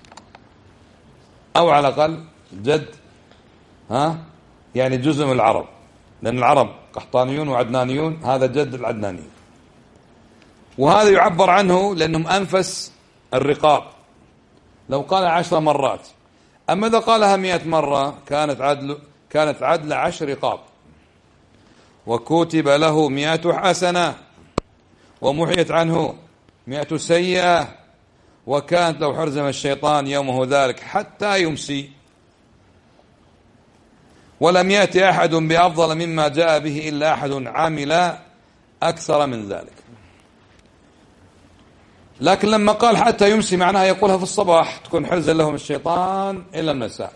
أو على الأقل جد ها يعني جزء من العرب، لأن العرب قحطانيون وعدنانيون، هذا جد العدنانيين، وهذا يعبر عنه لأنهم أنفس الرقاب. لو قال عشر مرات، أما إذا قالها مئة مرة كانت عدل كانت عدل عشر رقاب. وكتب له مئة حسنة ومحيت عنه مئة سيئة، وكانت لو حرزم الشيطان يومه ذلك حتى يمسي، ولم يأتي أحد بأفضل مما جاء به إلا أحد عمل أكثر من ذلك. لكن لما قال حتى يمسي معناها يقولها في الصباح تكون حرزا لهم الشيطان إلى المساء.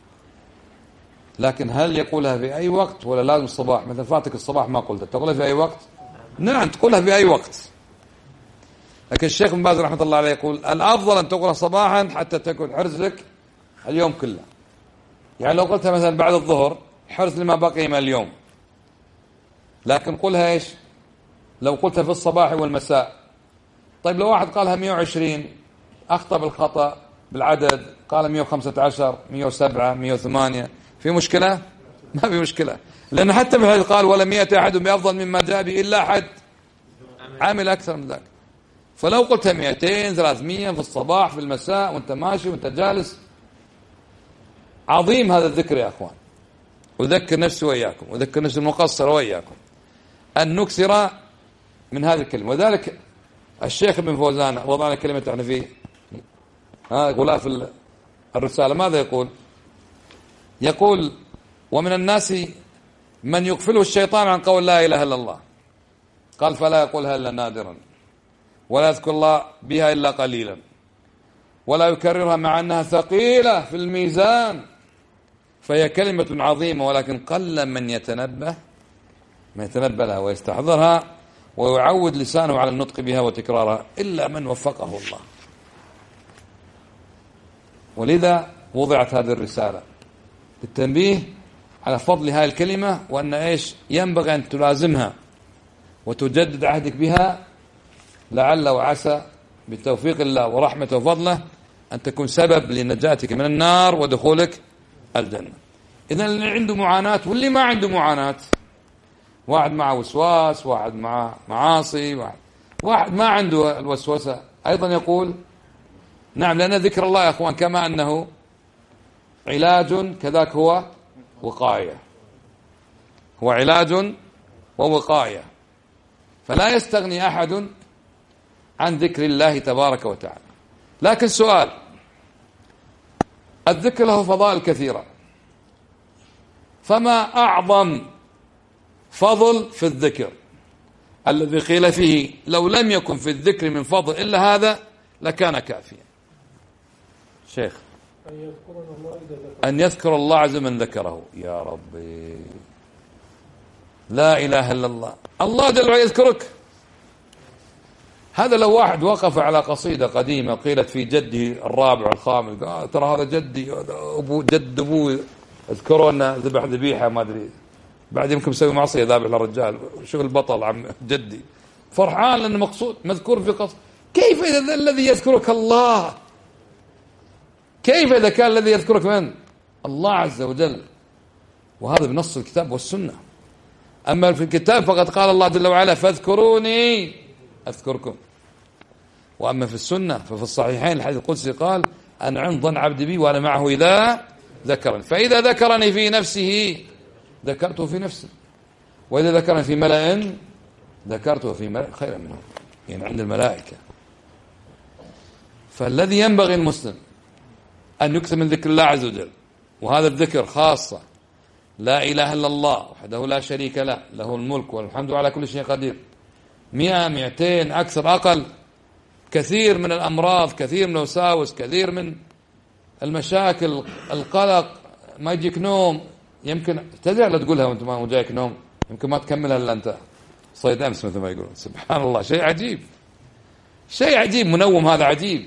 لكن هل يقولها في أي وقت ولا لازم الصباح؟ مثلا فاتك الصباح ما قلت تقولها في أي وقت؟ نعم تقولها في أي وقت. لكن الشيخ بن باز رحمة الله عليه يقول الأفضل أن تقولها صباحا حتى تكون حرز لك اليوم كله. يعني لو قلتها مثلا بعد الظهر حرز لما بقي من اليوم. لكن قلها إيش لو قلتها في الصباح والمساء؟ طيب لو واحد قالها مئة وعشرين أخطأ بالخطأ بالعدد، قال مئة وخمسة عشر مئة وسبعة مئة وثمانية، في مشكلة؟ ما في مشكلة، لأن حتى في الحديث قال ولم يأتي أحد بأفضل مما جاء به إلا أحد عامل أكثر من ذلك. فلو قلتها مئتين ثلاثمئة في الصباح في المساء وانت ماشي وانت جالس، عظيم هذا الذكر يا أخوان. أذكر نفسي وإياكم، أذكر نفسي المقصر وإياكم أن نكثر من هذه الكلمة. وذلك الشيخ ابن فوزان وضعنا كلمة احنا فيه ها غلاف الرسالة ماذا يقول؟ يقول ومن الناس من يغفله الشيطان عن قول لا إله إلا الله، قال فلا يقولها إلا نادرا، ولا يذكر الله بها إلا قليلا، ولا يكررها مع أنها ثقيلة في الميزان، فهي كلمة عظيمة ولكن قل من يتنبه من يتنبه لها ويستحضرها ويعود لسانه على النطق بها وتكرارها إلا من وفقه الله. ولذا وضعت هذه الرسالة للتنبيه على فضل هذه الكلمة، وأن إيش ينبغي أن تلازمها وتجدد عهدك بها، لعل وعسى بتوفيق الله ورحمته وفضله أن تكون سبب لنجاتك من النار ودخولك الجنة. إذن اللي عنده معاناة واللي ما عنده معاناة، واحد مع وسواس، واحد مع معاصي، واحد, واحد ما عنده الوسوسة أيضا يقول نعم، لأن ذكر الله يا أخوان كما أنه علاج كذاك هو وقاية، هو علاج ووقاية، فلا يستغني أحد عن ذكر الله تبارك وتعالى. لكن سؤال، الذكر له فضائل كثيرة، فما أعظم فضل في الذكر الذي قيل فيه لو لم يكن في الذكر من فضل إلا هذا لكان كافيا؟ شيخ أن يذكر الله عز من ذكره. يا ربي لا إله إلا الله، الله جل وعلا يذكرك. هذا لو واحد وقف على قصيدة قديمة قيلت في جده الرابع والخامس، قال ترى هذا جدي أبو جد أبوي اذكرونا ذبح ذبيحة ما أدري، بعد يمكن مسوي معصية ذابح للرجال، شوف البطل عم جدي فرحان لأنه مقصود مذكور في قصد. كيف إذا الذي يذكرك الله؟ كيف إذا كان الذي يذكرك من الله عز وجل؟ وهذا بنص الكتاب والسنة. أما في الكتاب فقد قال الله جل وعلا فاذكروني أذكركم، وأما في السنة ففي الصحيحين الحديث القدسي قال أنا عند ظن عبدي بي وأنا معه إذا ذكرني، فإذا ذكرني في نفسه ذكرته في نفسه، وإذا ذكرني في ملأ ذكرته في ملأ خيرا منه، يعني عند الملائكة. فالذي ينبغي المسلم أن يكثر من ذكر الله عز وجل، وهذا الذكر خاصة لا إله إلا الله وحده لا شريك له، له الملك والحمد على كل شيء قدير، مئة مئتين أكثر أقل. كثير من الأمراض، كثير من الوساوس، كثير من المشاكل، القلق، ما يجيك نوم، يمكن تدري لا تقولها وانت ما جايك نوم، يمكن ما تكملها إلا أنت صيد أمس مثل ما يقولون. سبحان الله، شيء عجيب، شيء عجيب، منوم هذا عجيب.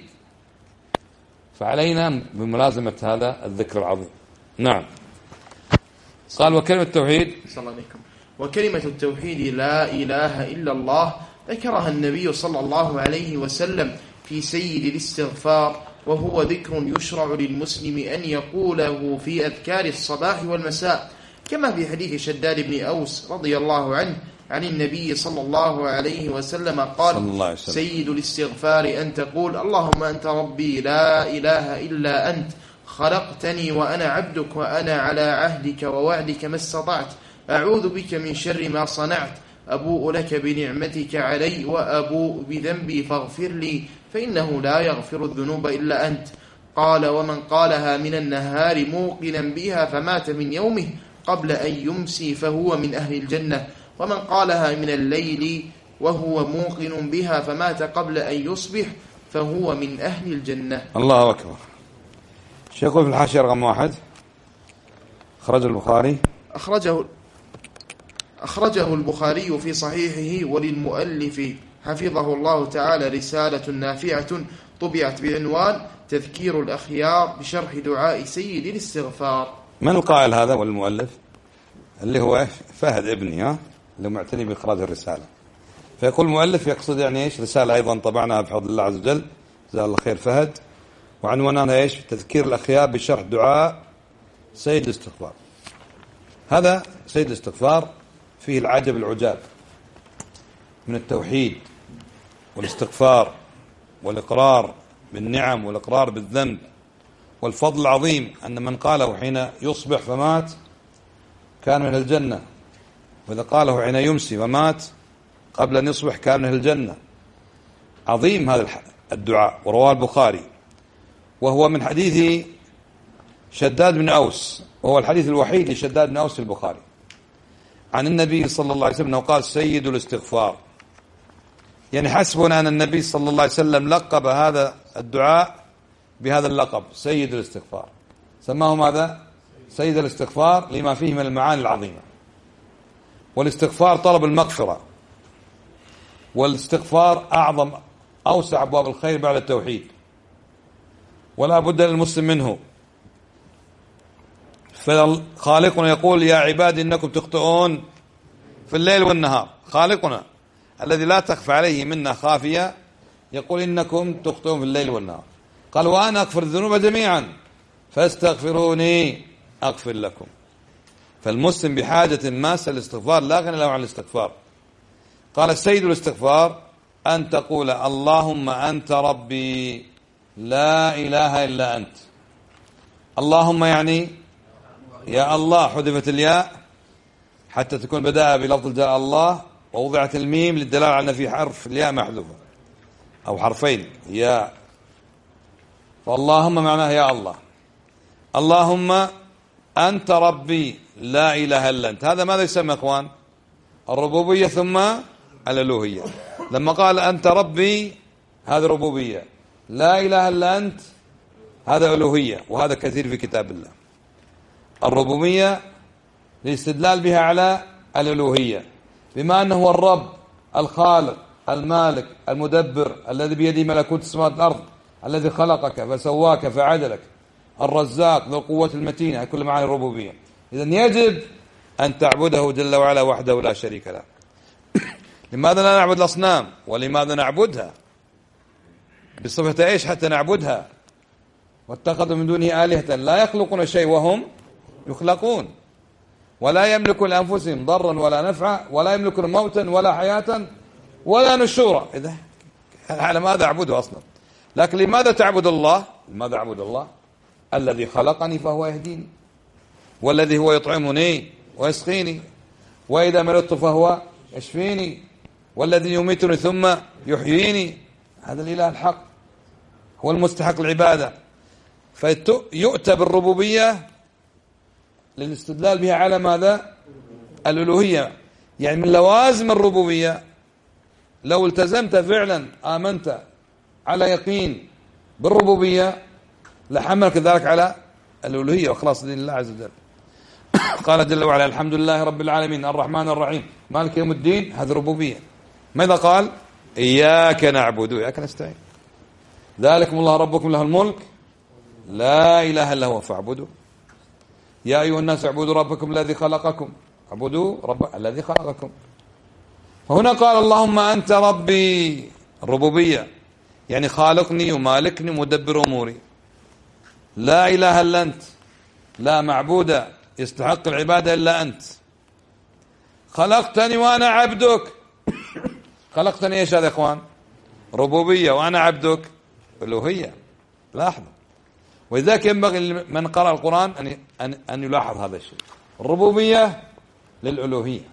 فعلينا بملازمة هذا الذكر العظيم. نعم. قال وكلمة التوحيد صلى الله عليكم وكلمة التوحيد لا إله إلا الله ذكرها النبي صلى الله عليه وسلم في سيد الاستغفار، وهو ذكر يشرع للمسلم أن يقوله في أذكار الصباح والمساء، كما في حديث شداد بن أوس رضي الله عنه عن النبي صلى الله عليه وسلم قال وسلم. سيد الاستغفار أن تقول اللهم أنت ربي لا إله إلا أنت خلقتني وأنا عبدك وأنا على عهدك ووعدك ما استطعت أعوذ بك من شر ما صنعت، أبوء لك بنعمتك علي وأبوء بذنبي فاغفر لي فإنه لا يغفر الذنوب إلا أنت. قال: ومن قالها من النهار موقنا بها فمات من يومه قبل أن يمسي فهو من أهل الجنة، ومن قالها من الليل وهو موقن بها فمات قبل أن يصبح فهو من أهل الجنة. الله أكبر. شيخ في الحاشية رقم واحد أخرجه البخاري أخرجه أخرجه البخاري في صحيحه، وللمؤلف حفظه الله تعالى رسالة نافعة طبعت بعنوان تذكير الأخيار بشرح دعاء سيد الاستغفار. من القائل هذا والمؤلف؟ اللي هو فهد ابني، ها اللي معتني بإخراج الرسالة. فيقول المؤلف يقصد يعني إيش؟ رسالة أيضا طبعناها بفضل الله عز وجل، جزاه الله خير فهد، وعنوانها إيش؟ تذكير الأخيار بشرح دعاء سيد الاستغفار. هذا سيد الاستغفار فيه العجب العجاب من التوحيد والاستغفار والإقرار بالنعم والإقرار بالذنب والفضل العظيم، أن من قاله حين يصبح فمات كان من الجنة، وإذا قاله حين يمسي فمات قبل أن يصبح كان من الجنة. عظيم هذا الدعاء، ورواه البخاري، وهو من حديث شداد بن أوس، وهو الحديث الوحيد لشداد بن أوس في البخاري عن النبي صلى الله عليه وسلم وقال: سيد الاستغفار. يعني حسبنا أن النبي صلى الله عليه وسلم لقب هذا الدعاء بهذا اللقب سيد الاستغفار، سماه ماذا؟ سيد الاستغفار، لما فيه من المعاني العظيمة. والاستغفار طلب المغفرة، والاستغفار أعظم أوسع أبواب الخير بعد التوحيد، ولا بد للمسلم منه. فخالقنا يقول: يا عبادي إنكم تخطئون في الليل والنهار. خالقنا الذي لا تخفى عليه منا خافية يقول: إنكم تخطئون في الليل والنهار. قال: وأنا أغفر الذنوب جميعا فاستغفروني أغفر لكم. فالمسلم بحاجة ماسة للاستغفار، لا غنى له عن الاستغفار. قال: السيد الاستغفار أن تقول: اللهم أنت ربي لا إله إلا أنت. اللهم يعني يا الله، حذفت الياء حتى تكون بدأ بلفظ الجلالة الله، ووضعت الميم للدلالة على أن في حرف الياء محذوفة أو حرفين يا. فاللهم معناه يا الله. اللهم أنت ربي لا إله إلا أنت. هذا ماذا يسمى أخوان؟ الربوبية ثم الألوهية. لما قال أنت ربي هذا ربوبية، لا إله إلا أنت هذا ألوهية، وهذا كثير في كتاب الله. الربوبية للاستدلال بها على الألوهية، بما أنه هو الرب الخالق المالك المدبر الذي بيده ملكوت السماوات والأرض، الذي خلقك فسواك فعدلك، الرزاق ذو القوة المتين، كل معاني الربوبية. إذن يجب أن تعبده جل وعلا وحده لا شريك له. لماذا لا نعبد الأصنام؟ ولماذا نعبدها؟ بصفة إيش حتى نعبدها؟ واتخذوا من دونه آلهة لا يخلقون شيء وهم يخلقون، ولا يملكون لأنفسهم ضرا ولا نفعا، ولا يملكون موتا ولا حياة ولا نشورا. إذا على ماذا أعبده أصلا؟ لكن لماذا تعبد الله؟ لماذا أعبد الله؟ الذي خلقني فهو يهديني، والذي هو يطعمني ويسقيني، وإذا مرضت فهو يشفيني، والذي يميتني ثم يحييني. هذا الإله الحق هو المستحق العبادة. فيؤتى بالربوبية للاستدلال بها على ماذا؟ الألوهية. يعني من لوازم الربوبية لو التزمت فعلا آمنت على يقين بالربوبية لحملك ذلك على الألوهية وخلاص دين الله عز وجل. قال جل وعلا: الحمد لله رب العالمين الرحمن الرحيم مالك يوم الدين. هذه ربوبية. ماذا قال؟ إياك نعبد وإياك نستعين. ذلكم الله ربكم له الملك لا إله إلا هو فاعبدوا. يا أيها الناس اعبدوا ربكم الذي خلقكم. اعبدوا رب الذي خلقكم. فهنا قال: اللهم أنت ربي. الربوبية يعني خالقني ومالكني ومدبر أموري، لا إله إلا أنت، لا معبود يستحق العبادة إلا أنت. خلقتني وأنا عبدك. خلقتني إيش هذا يا إخوان؟ ربوبية. وأنا عبدك ألوهية. لاحظوا. ولذلك ينبغي من قرأ القرآن أن أن يلاحظ هذا الشيء. الربوبية للألوهية.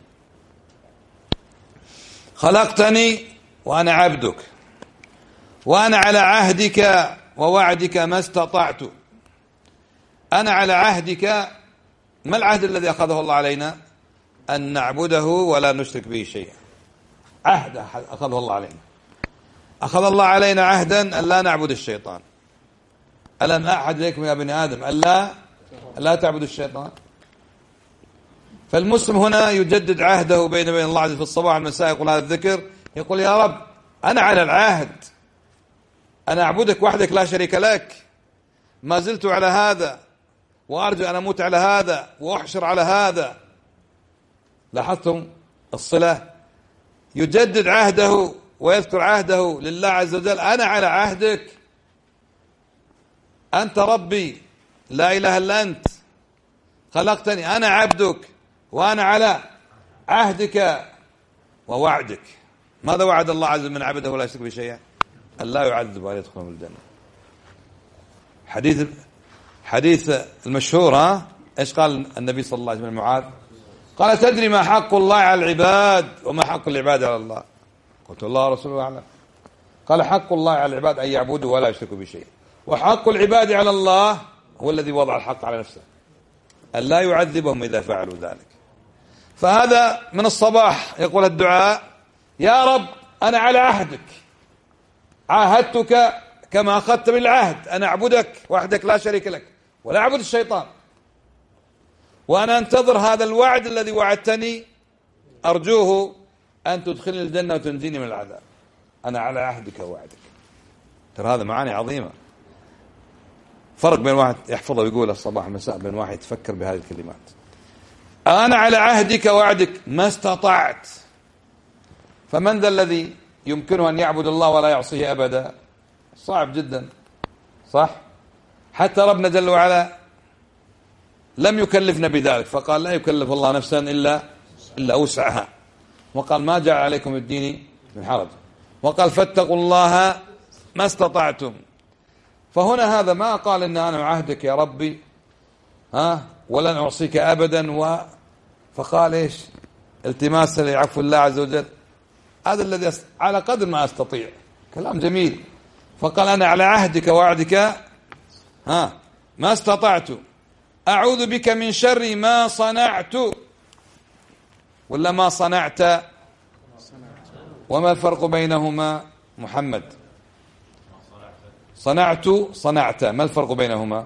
خلقتني وأنا عبدك وأنا على عهدك ووعدك ما استطعت. أنا على عهدك، ما العهد الذي أخذه الله علينا؟ أن نعبده ولا نشرك به شيئا. عهد أخذه الله علينا. أخذ الله علينا عهدا أن لا نعبد الشيطان. ألم أعهد إليكم يا بني آدم ألا لا تعبدوا الشيطان. فالمسلم هنا يجدد عهده بين بين الله عز وجل في الصباح والمساء، يقول هذا الذكر، يقول يا رب أنا على العهد، أنا أعبدك وحدك لا شريك لك، ما زلت على هذا وأرجو أن أموت على هذا وأحشر على هذا. لاحظتم الصلة؟ يجدد عهده ويذكر عهده لله عز وجل. أنا على عهدك، أنت ربي لا إله إلا أنت، خلقتني، أنا عبدك وأنا على عهدك ووعدك. ماذا وعد الله عز وجل من عبده ولا يشرك بشيئا؟ أن لا يعذب ولا يدخلهم الجنة. حديث حديث المشهور، ها ايش قال النبي صلى الله عليه وسلم معاذ؟ قال تدري ما حق الله على العباد وما حق العباد على الله؟ قلت الله ورسوله أعلم. قال حق الله على العباد أن يعبدوا ولا يشركوا بشيء، وحق العباد على الله هو الذي وضع الحق على نفسه أن لا يعذبهم إذا فعلوا ذلك. فهذا من الصباح يقول الدعاء يا رب أنا على عهدك، عاهدتك كما أخذت بالعهد أن أعبدك وحدك لا شريك لك ولا أعبد الشيطان، وأنا أنتظر هذا الوعد الذي وعدتني، أرجوه أن تدخلني الجنة وتنجيني من العذاب. أنا على عهدك ووعدك. ترى هذا معاني عظيمة. فرق بين واحد يحفظه ويقول الصباح والمساء بين واحد يتفكر بهذه الكلمات. أنا على عهدك ووعدك ما استطعت. فمن ذا الذي يمكنه أن يعبد الله ولا يعصيه أبدا؟ صعب جدا، صح؟ حتى ربنا جل وعلا لم يكلفنا بذلك، فقال لا يكلف الله نفسا إلا إلا وسعها، وقال ما جعل عليكم الدين من حرج، وقال فاتقوا الله ما استطعتم. فهنا هذا ما قال إن أنا عهدك يا ربي ها ولن أعصيك أبدا، و فقال إيش؟ التماسا لعفو الله عز وجل، هذا الذي أس... على قدر ما أستطيع. كلام جميل. فقال أنا على عهدك ووعدك ها ما استطعت، أعوذ بك من شر ما صنعت، ولا ما صنعت؟ وما الفرق بينهما محمد؟ صنعت صنعت، ما الفرق بينهما؟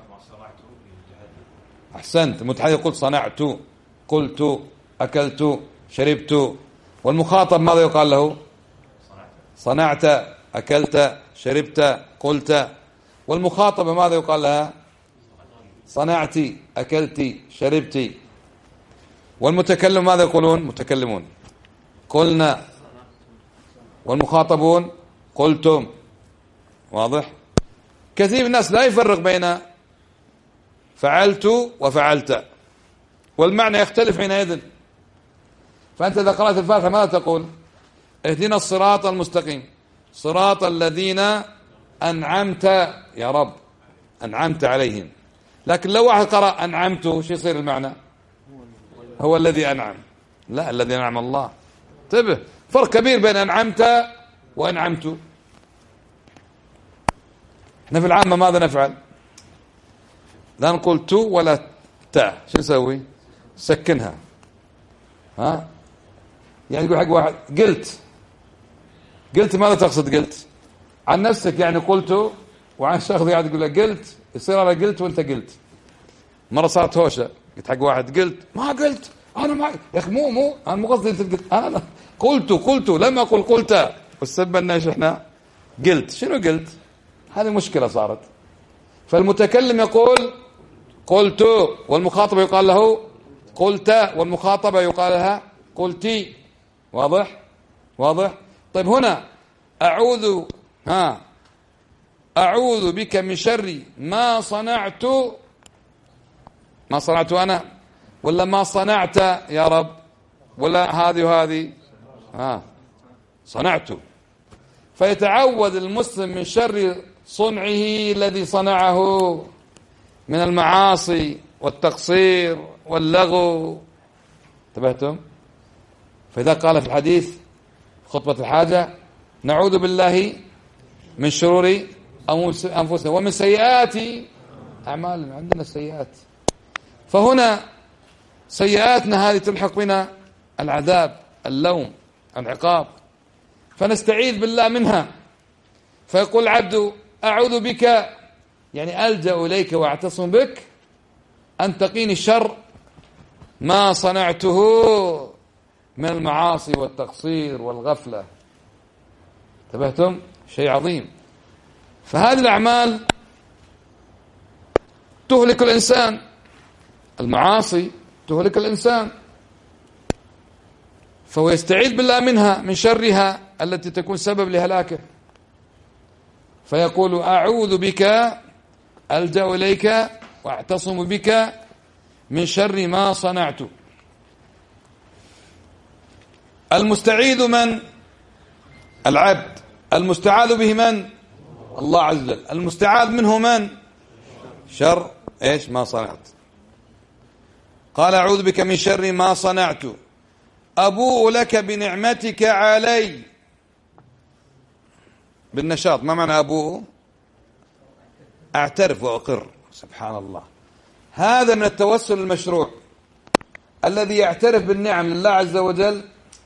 أحسنت. المتحدث يقول صنعت، قلت، أكلت، شربت. والمخاطب ماذا يقال له؟ صنعت، أكلت، شربت، قلت. والمخاطبة ماذا يقال لها؟ صنعت، أكلت، شربت. والمتكلم ماذا يقولون؟ متكلمون قلنا، والمخاطبون قلتم. واضح؟ كثير من الناس لا يفرق بين فعلت وفعلت، والمعنى يختلف حينئذ. فأنت إذا قرأت الفاتحة ماذا تقول؟ اهدنا الصراط المستقيم صراط الذين أنعمت يا رب، أنعمت عليهم. لكن لو واحد قرأ أنعمت شو يصير المعنى؟ هو الذي أنعم، لا الذي أنعم الله. انتبه، فرق كبير بين أنعمت وأنعمت. احنا في العامة ماذا نفعل؟ لا نقول تو ولا تا، شو نسوي؟ سكنها. ها يعني يقول حق واحد قلت، قلت ماذا تقصد قلت؟ عن نفسك يعني قلت، وعن شخص قاعد يقول لك قلت، يصير انا قلت وانت قلت. مره صارت هوشه، قلت حق واحد قلت، ما قلت انا ما يا اخي مو مو انا مو قصدي انت قلت، انا قلت قلت لم اقل قلت. والسبب ان ايش احنا قلت، شنو قلت؟ هذه مشكله صارت. فالمتكلم يقول قلت، والمخاطب يقال له قلت، والمخاطبه يقال لها قلتي. واضح؟ واضح؟ طيب هنا اعوذ ها أعوذ بك من شر ما صنعت، ما صنعت أنا ولا ما صنعت يا رب، ولا هذه وهذه؟ ها صنعت. فيتعوذ المسلم من شر صنعه الذي صنعه من المعاصي والتقصير واللغو انتبهتم؟ فإذا قال في الحديث خطبة الحاجة نعوذ بالله من شرور أنفسنا ومن سيئات أعمالنا، عندنا سيئات، فهنا سيئاتنا هذه تلحق بنا العذاب، اللوم، العقاب، فنستعيذ بالله منها. فيقول العبد أعوذ بك، يعني ألجأ إليك وأعتصم بك أن تقيني شر ما صنعته من المعاصي والتقصير والغفلة. انتبهتم؟ شيء عظيم. فهذه الأعمال تهلك الإنسان، المعاصي تهلك الإنسان، فهو يستعيذ بالله منها، من شرها التي تكون سبب لهلاكه. فيقول أعوذ بك، ألجأ إليك وأعتصم بك من شر ما صنعت. المستعيذ من؟ العبد. المستعاذ به من؟ الله عز وجل. المستعاذ منه من؟ شر إيش؟ ما صنعت. قال أعوذ بك من شر ما صنعت أبوء لك بنعمتك علي. بالنشاط. ما معنى أبوء؟ أعترف وأقر. سبحان الله، هذا من التوسل المشروع، الذي يعترف بالنعم لله عز وجل،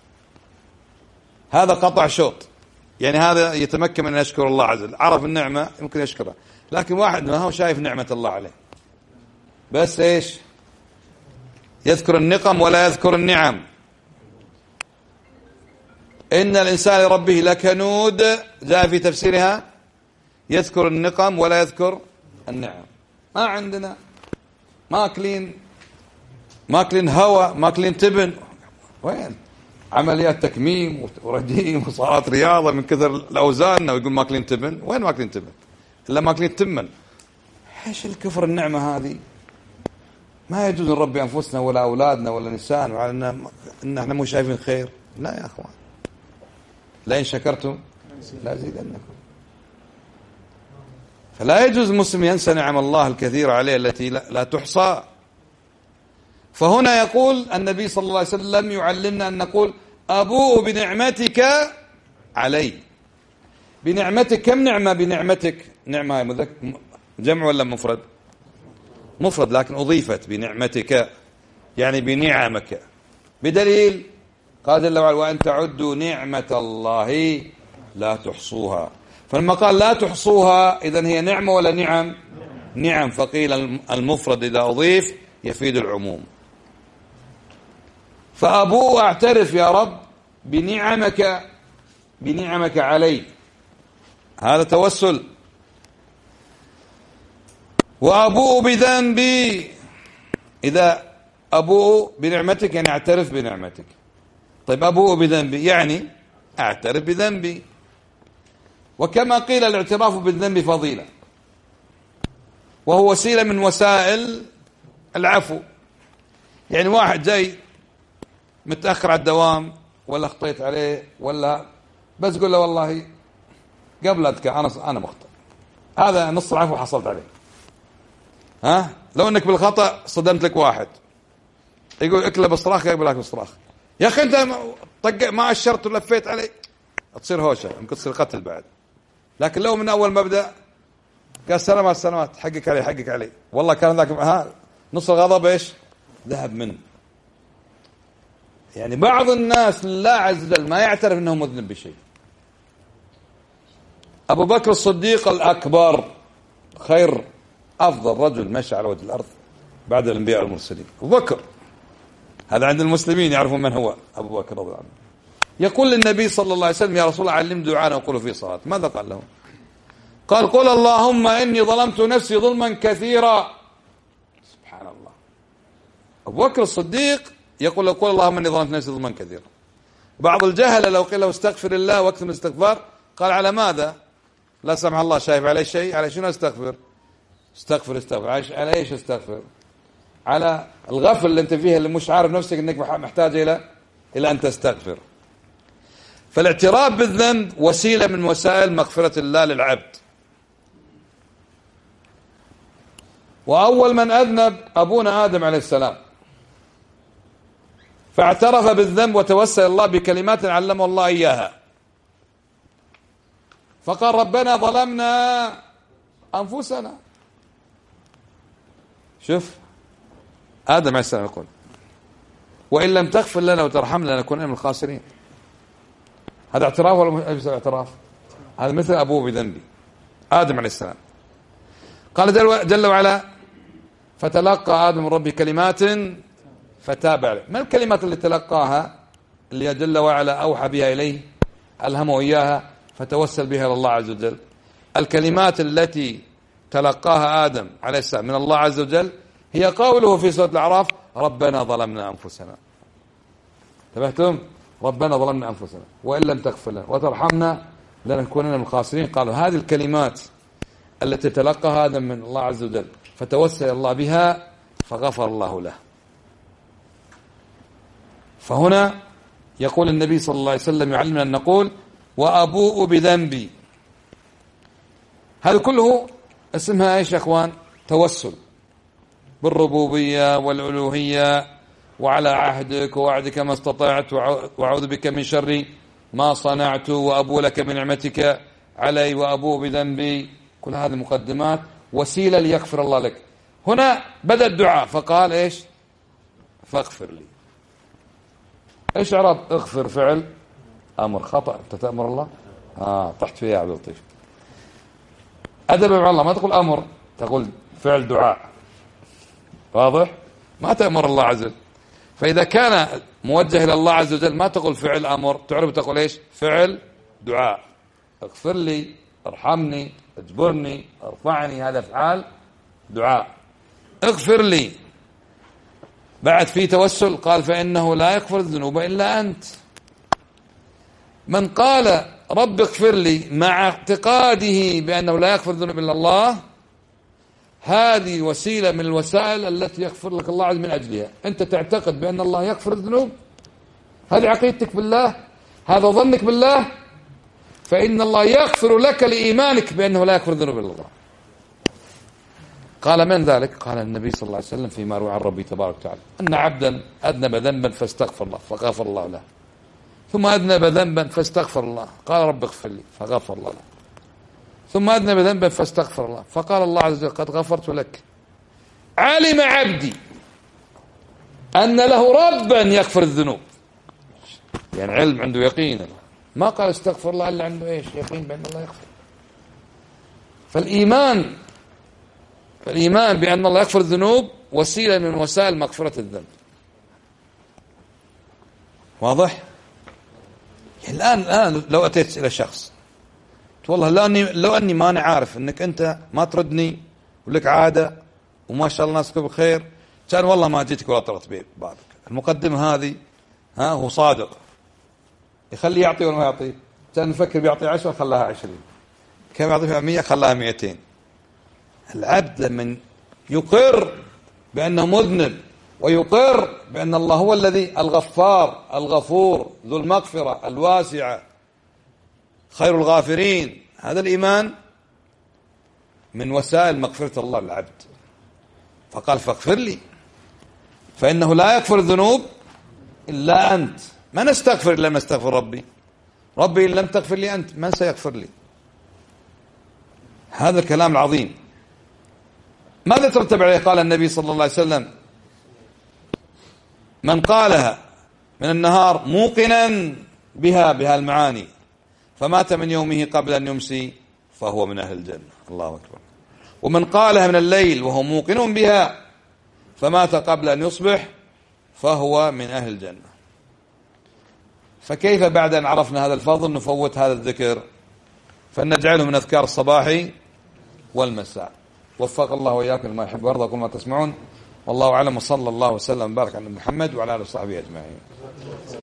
هذا قطع شوط. يعني هذا يتمكن من أن يشكر الله عز وجل، عرف النعمة يمكن يشكرها. لكن واحد ما هو شايف نعمة الله عليه، بس إيش؟ يذكر النقم ولا يذكر النعم. إن الإنسان لربه لكنود، جاء في تفسيرها يذكر النقم ولا يذكر النعم. ما عندنا ماكلين ماكلين هوا، ماكلين تبن، وين عمليات تكميم ورجيم وصارت رياضة من كثر الأوزان، ويقول ماكلين تبن. وين ماكلين تبن؟ إلا ماكلين تمن. ايش الكفر النعمة هذه؟ ما يجوز نربي أنفسنا ولا أولادنا ولا نسان وعلى إن احنا مو شايفين خير. لا يا أخوان، لئن شكرتم لأزيدنكم. فلا يجوز المسلم ينسى نعم الله الكثيرة عليه التي لا تحصى. فهنا يقول النبي صلى الله عليه وسلم يعلمنا أن نقول أبوء بنعمتك علي. بنعمتك، كم نعمة بنعمتك؟ نعمة مذكر جمع ولا مفرد؟ مفرد، لكن أضيفت بنعمتك، يعني بنعمك، بدليل قال جل وعلا وأن تعدوا نعمة الله لا تحصوها. فلما قال لا تحصوها إذن هي نعمة ولا نعم؟ نعم. فقيل المفرد إذا أضيف يفيد العموم. فأبوء أعترف يا رب بنعمك بنعمك علي، هذا توسل. وأبوء بذنبي، إذا أبوء بنعمتك يعني أعترف بنعمتك. طيب أبوء بذنبي يعني أعترف بذنبي. وكما قيل الاعتراف بالذنب فضيلة، وهو وسيلة من وسائل العفو. يعني واحد جاي متأخر على الدوام ولا خطيت عليه ولا بس قل له والله قبل أذكى أنا أنا مخطئ، هذا نص العفو حصلت عليه. ها لو انك بالخطأ صدمت لك واحد يقول اكله بالصراخ، يقبل لك بالصراخ، يا اخي انت طق ما اشرت ولفيت علي، تصير هوشه، يمكن تصير قتل بعد. لكن لو من اول مبدأ قال سلامات سلامات حقك علي حقك علي، والله كان ذاك ها نص الغضب ايش ذهب منه. يعني بعض الناس لا عز وجل ما يعترف انه مذنب بشيء. ابو بكر الصديق الاكبر خير افضل رجل مشى على وجه الارض بعد الانبياء والمرسلين، ابو بكر هذا عند المسلمين يعرفون من هو ابو بكر رضي الله عنه. يقول للنبي صلى الله عليه وسلم يا رسول الله علم دعاء اقول في صلاه، ماذا قال له؟ قال قل اللهم اني ظلمت نفسي ظلما كثيرا. سبحان الله، ابو بكر الصديق يقول له قل اللهم اني ظلمت نفسي ظلما كثيرا. بعض الجهل لو قيل له استغفر الله واكثر من الاستغفار قال على ماذا؟ لا سمح الله شايف علي شيء، على شنو استغفر؟ استغفر استغفر على ايش استغفر؟ على الغفل اللي انت فيها اللي مش عارف نفسك انك محتاج الى الى ان تستغفر. فالاعتراف بالذنب وسيله من وسائل مغفره الله للعبد. واول من اذنب ابونا ادم عليه السلام، فاعترف بالذنب وتوسل الله بكلمات علمه الله إياها، فقال ربنا ظلمنا أنفسنا. شوف آدم عليه السلام يقول وإن لم تغفر لنا وترحمنا لنكون من الخاسرين. هذا اعتراف ولا ليس اعتراف؟ هذا مثل أبوه بذنبي آدم عليه السلام. قال جل وعلا فتلقى آدم من ربه كلمات فتاب عليه. ما الكلمات اللي تلقاها اللي جل وعلا أوحى بها إليه ألهمه إياها فتوسل بها إلى الله عز وجل؟ الكلمات التي تلقاها آدم عليه السلام من الله عز وجل هي قوله في سورة الأعراف ربنا ظلمنا أنفسنا. انتبهتم؟ ربنا ظلمنا أنفسنا وإن لم تغفر لنا وترحمنا لنكونن من الخاسرين. قالوا هذه الكلمات التي تلقاها آدم من الله عز وجل فتوسل الله بها فغفر الله له. فهنا يقول النبي صلى الله عليه وسلم يعلمنا أن نقول وأبوء بذنبي. هذا كله اسمها ايش يا اخوان؟ توسل بالربوبية والألوهية، وعلى عهدك ووعدك ما استطعت وأعوذ بك من شر ما صنعت وأبو لك بنعمتك علي وأبو بذنبي. كل هذه مقدمات وسيلة ليغفر الله لك. هنا بدأ الدعاء فقال ايش؟ فاغفر لي. ايش عرب اغفر؟ فعل أمر. خطأ. أنت تأمر الله؟ آه طحت فيها يا عبد اللطيف. أدب مع الله ما تقول أمر، تقول فعل دعاء. واضح؟ ما تأمر الله عز وجل. فإذا كان موجه إلى الله عز وجل ما تقول فعل أمر، تعرف تقول إيش؟ فعل دعاء. اغفر لي، ارحمني، اجبرني، ارفعني، هذا أفعال دعاء. اغفر لي بعد في توسل. قال فإنه لا يغفر الذنوب إلا أنت. من قال رب اغفر لي مع اعتقاده بأنه لا يغفر الذنوب إلا الله، هذه وسيلة من الوسائل التي يغفر لك الله عز من أجلها. أنت تعتقد بأن الله يغفر الذنوب، هذه عقيدتك بالله، هذا ظنك بالله، فإن الله يغفر لك لإيمانك بأنه لا يغفر الذنوب إلا الله. قال من ذلك؟ قال النبي صلى الله عليه وسلم فيما روى عن ربي تبارك وتعالى أن عبدا أذنب ذنبا فاستغفر الله فغفر الله له، ثم أذنب ذنبا فاستغفر الله قال رب اغفر لي فغفر الله له، ثم أذنب ذنبا فاستغفر الله فقال الله عز وجل قد غفرت لك. علم عبدي أن له ربا يغفر الذنوب، يعني علم، عنده يقين، ما قال استغفر الله إلا عنده إيش؟ يقين بأن الله يغفر. فالإيمان فالإيمان بأن الله يغفر الذنوب وسيلة من وسائل مغفرة الذنب. واضح؟ الآن الآن لو أتيت إلى شخص والله لو أني لو أني ما أنا عارف أنك أنت ما تردني ولك عادة وما شاء الله ناسك بخير، كان والله ما جيتك ولا طرت ببابك. المقدمة هذه ها هو صادق، يخلي يعطي ولا ما يعطي؟ كان نفكر بيعطي عشرة خلاها عشرين، كم يعطي فيها مية خلاها مئتين. العبد لمن يقر بأنه مذنب ويقر بأن الله هو الذي الغفار الغفور ذو المغفرة الواسعة خير الغافرين، هذا الإيمان من وسائل مغفرة الله للعبد. فقال فاغفر لي فإنه لا يغفر الذنوب إلا أنت. ما نستغفر إلا ما استغفر ربي. ربي إن لم تغفر لي أنت من سيغفر لي؟ هذا الكلام العظيم. ماذا ترتب عليه؟ قال النبي صلى الله عليه وسلم من قالها من النهار موقنا بها بها المعاني فمات من يومه قبل أن يمسي فهو من أهل الجنة. الله أكبر. ومن قالها من الليل وهو موقن بها فمات قبل أن يصبح فهو من أهل الجنة. فكيف بعد أن عرفنا هذا الفضل نفوت هذا الذكر؟ فلنجعله من أذكار الصباح والمساء. وفق الله وإياكم لما يحب ويرضى. كل ما تسمعون والله أعلم، وصلى الله وسلم وبارك على محمد وعلى آله وصحبه أجمعين.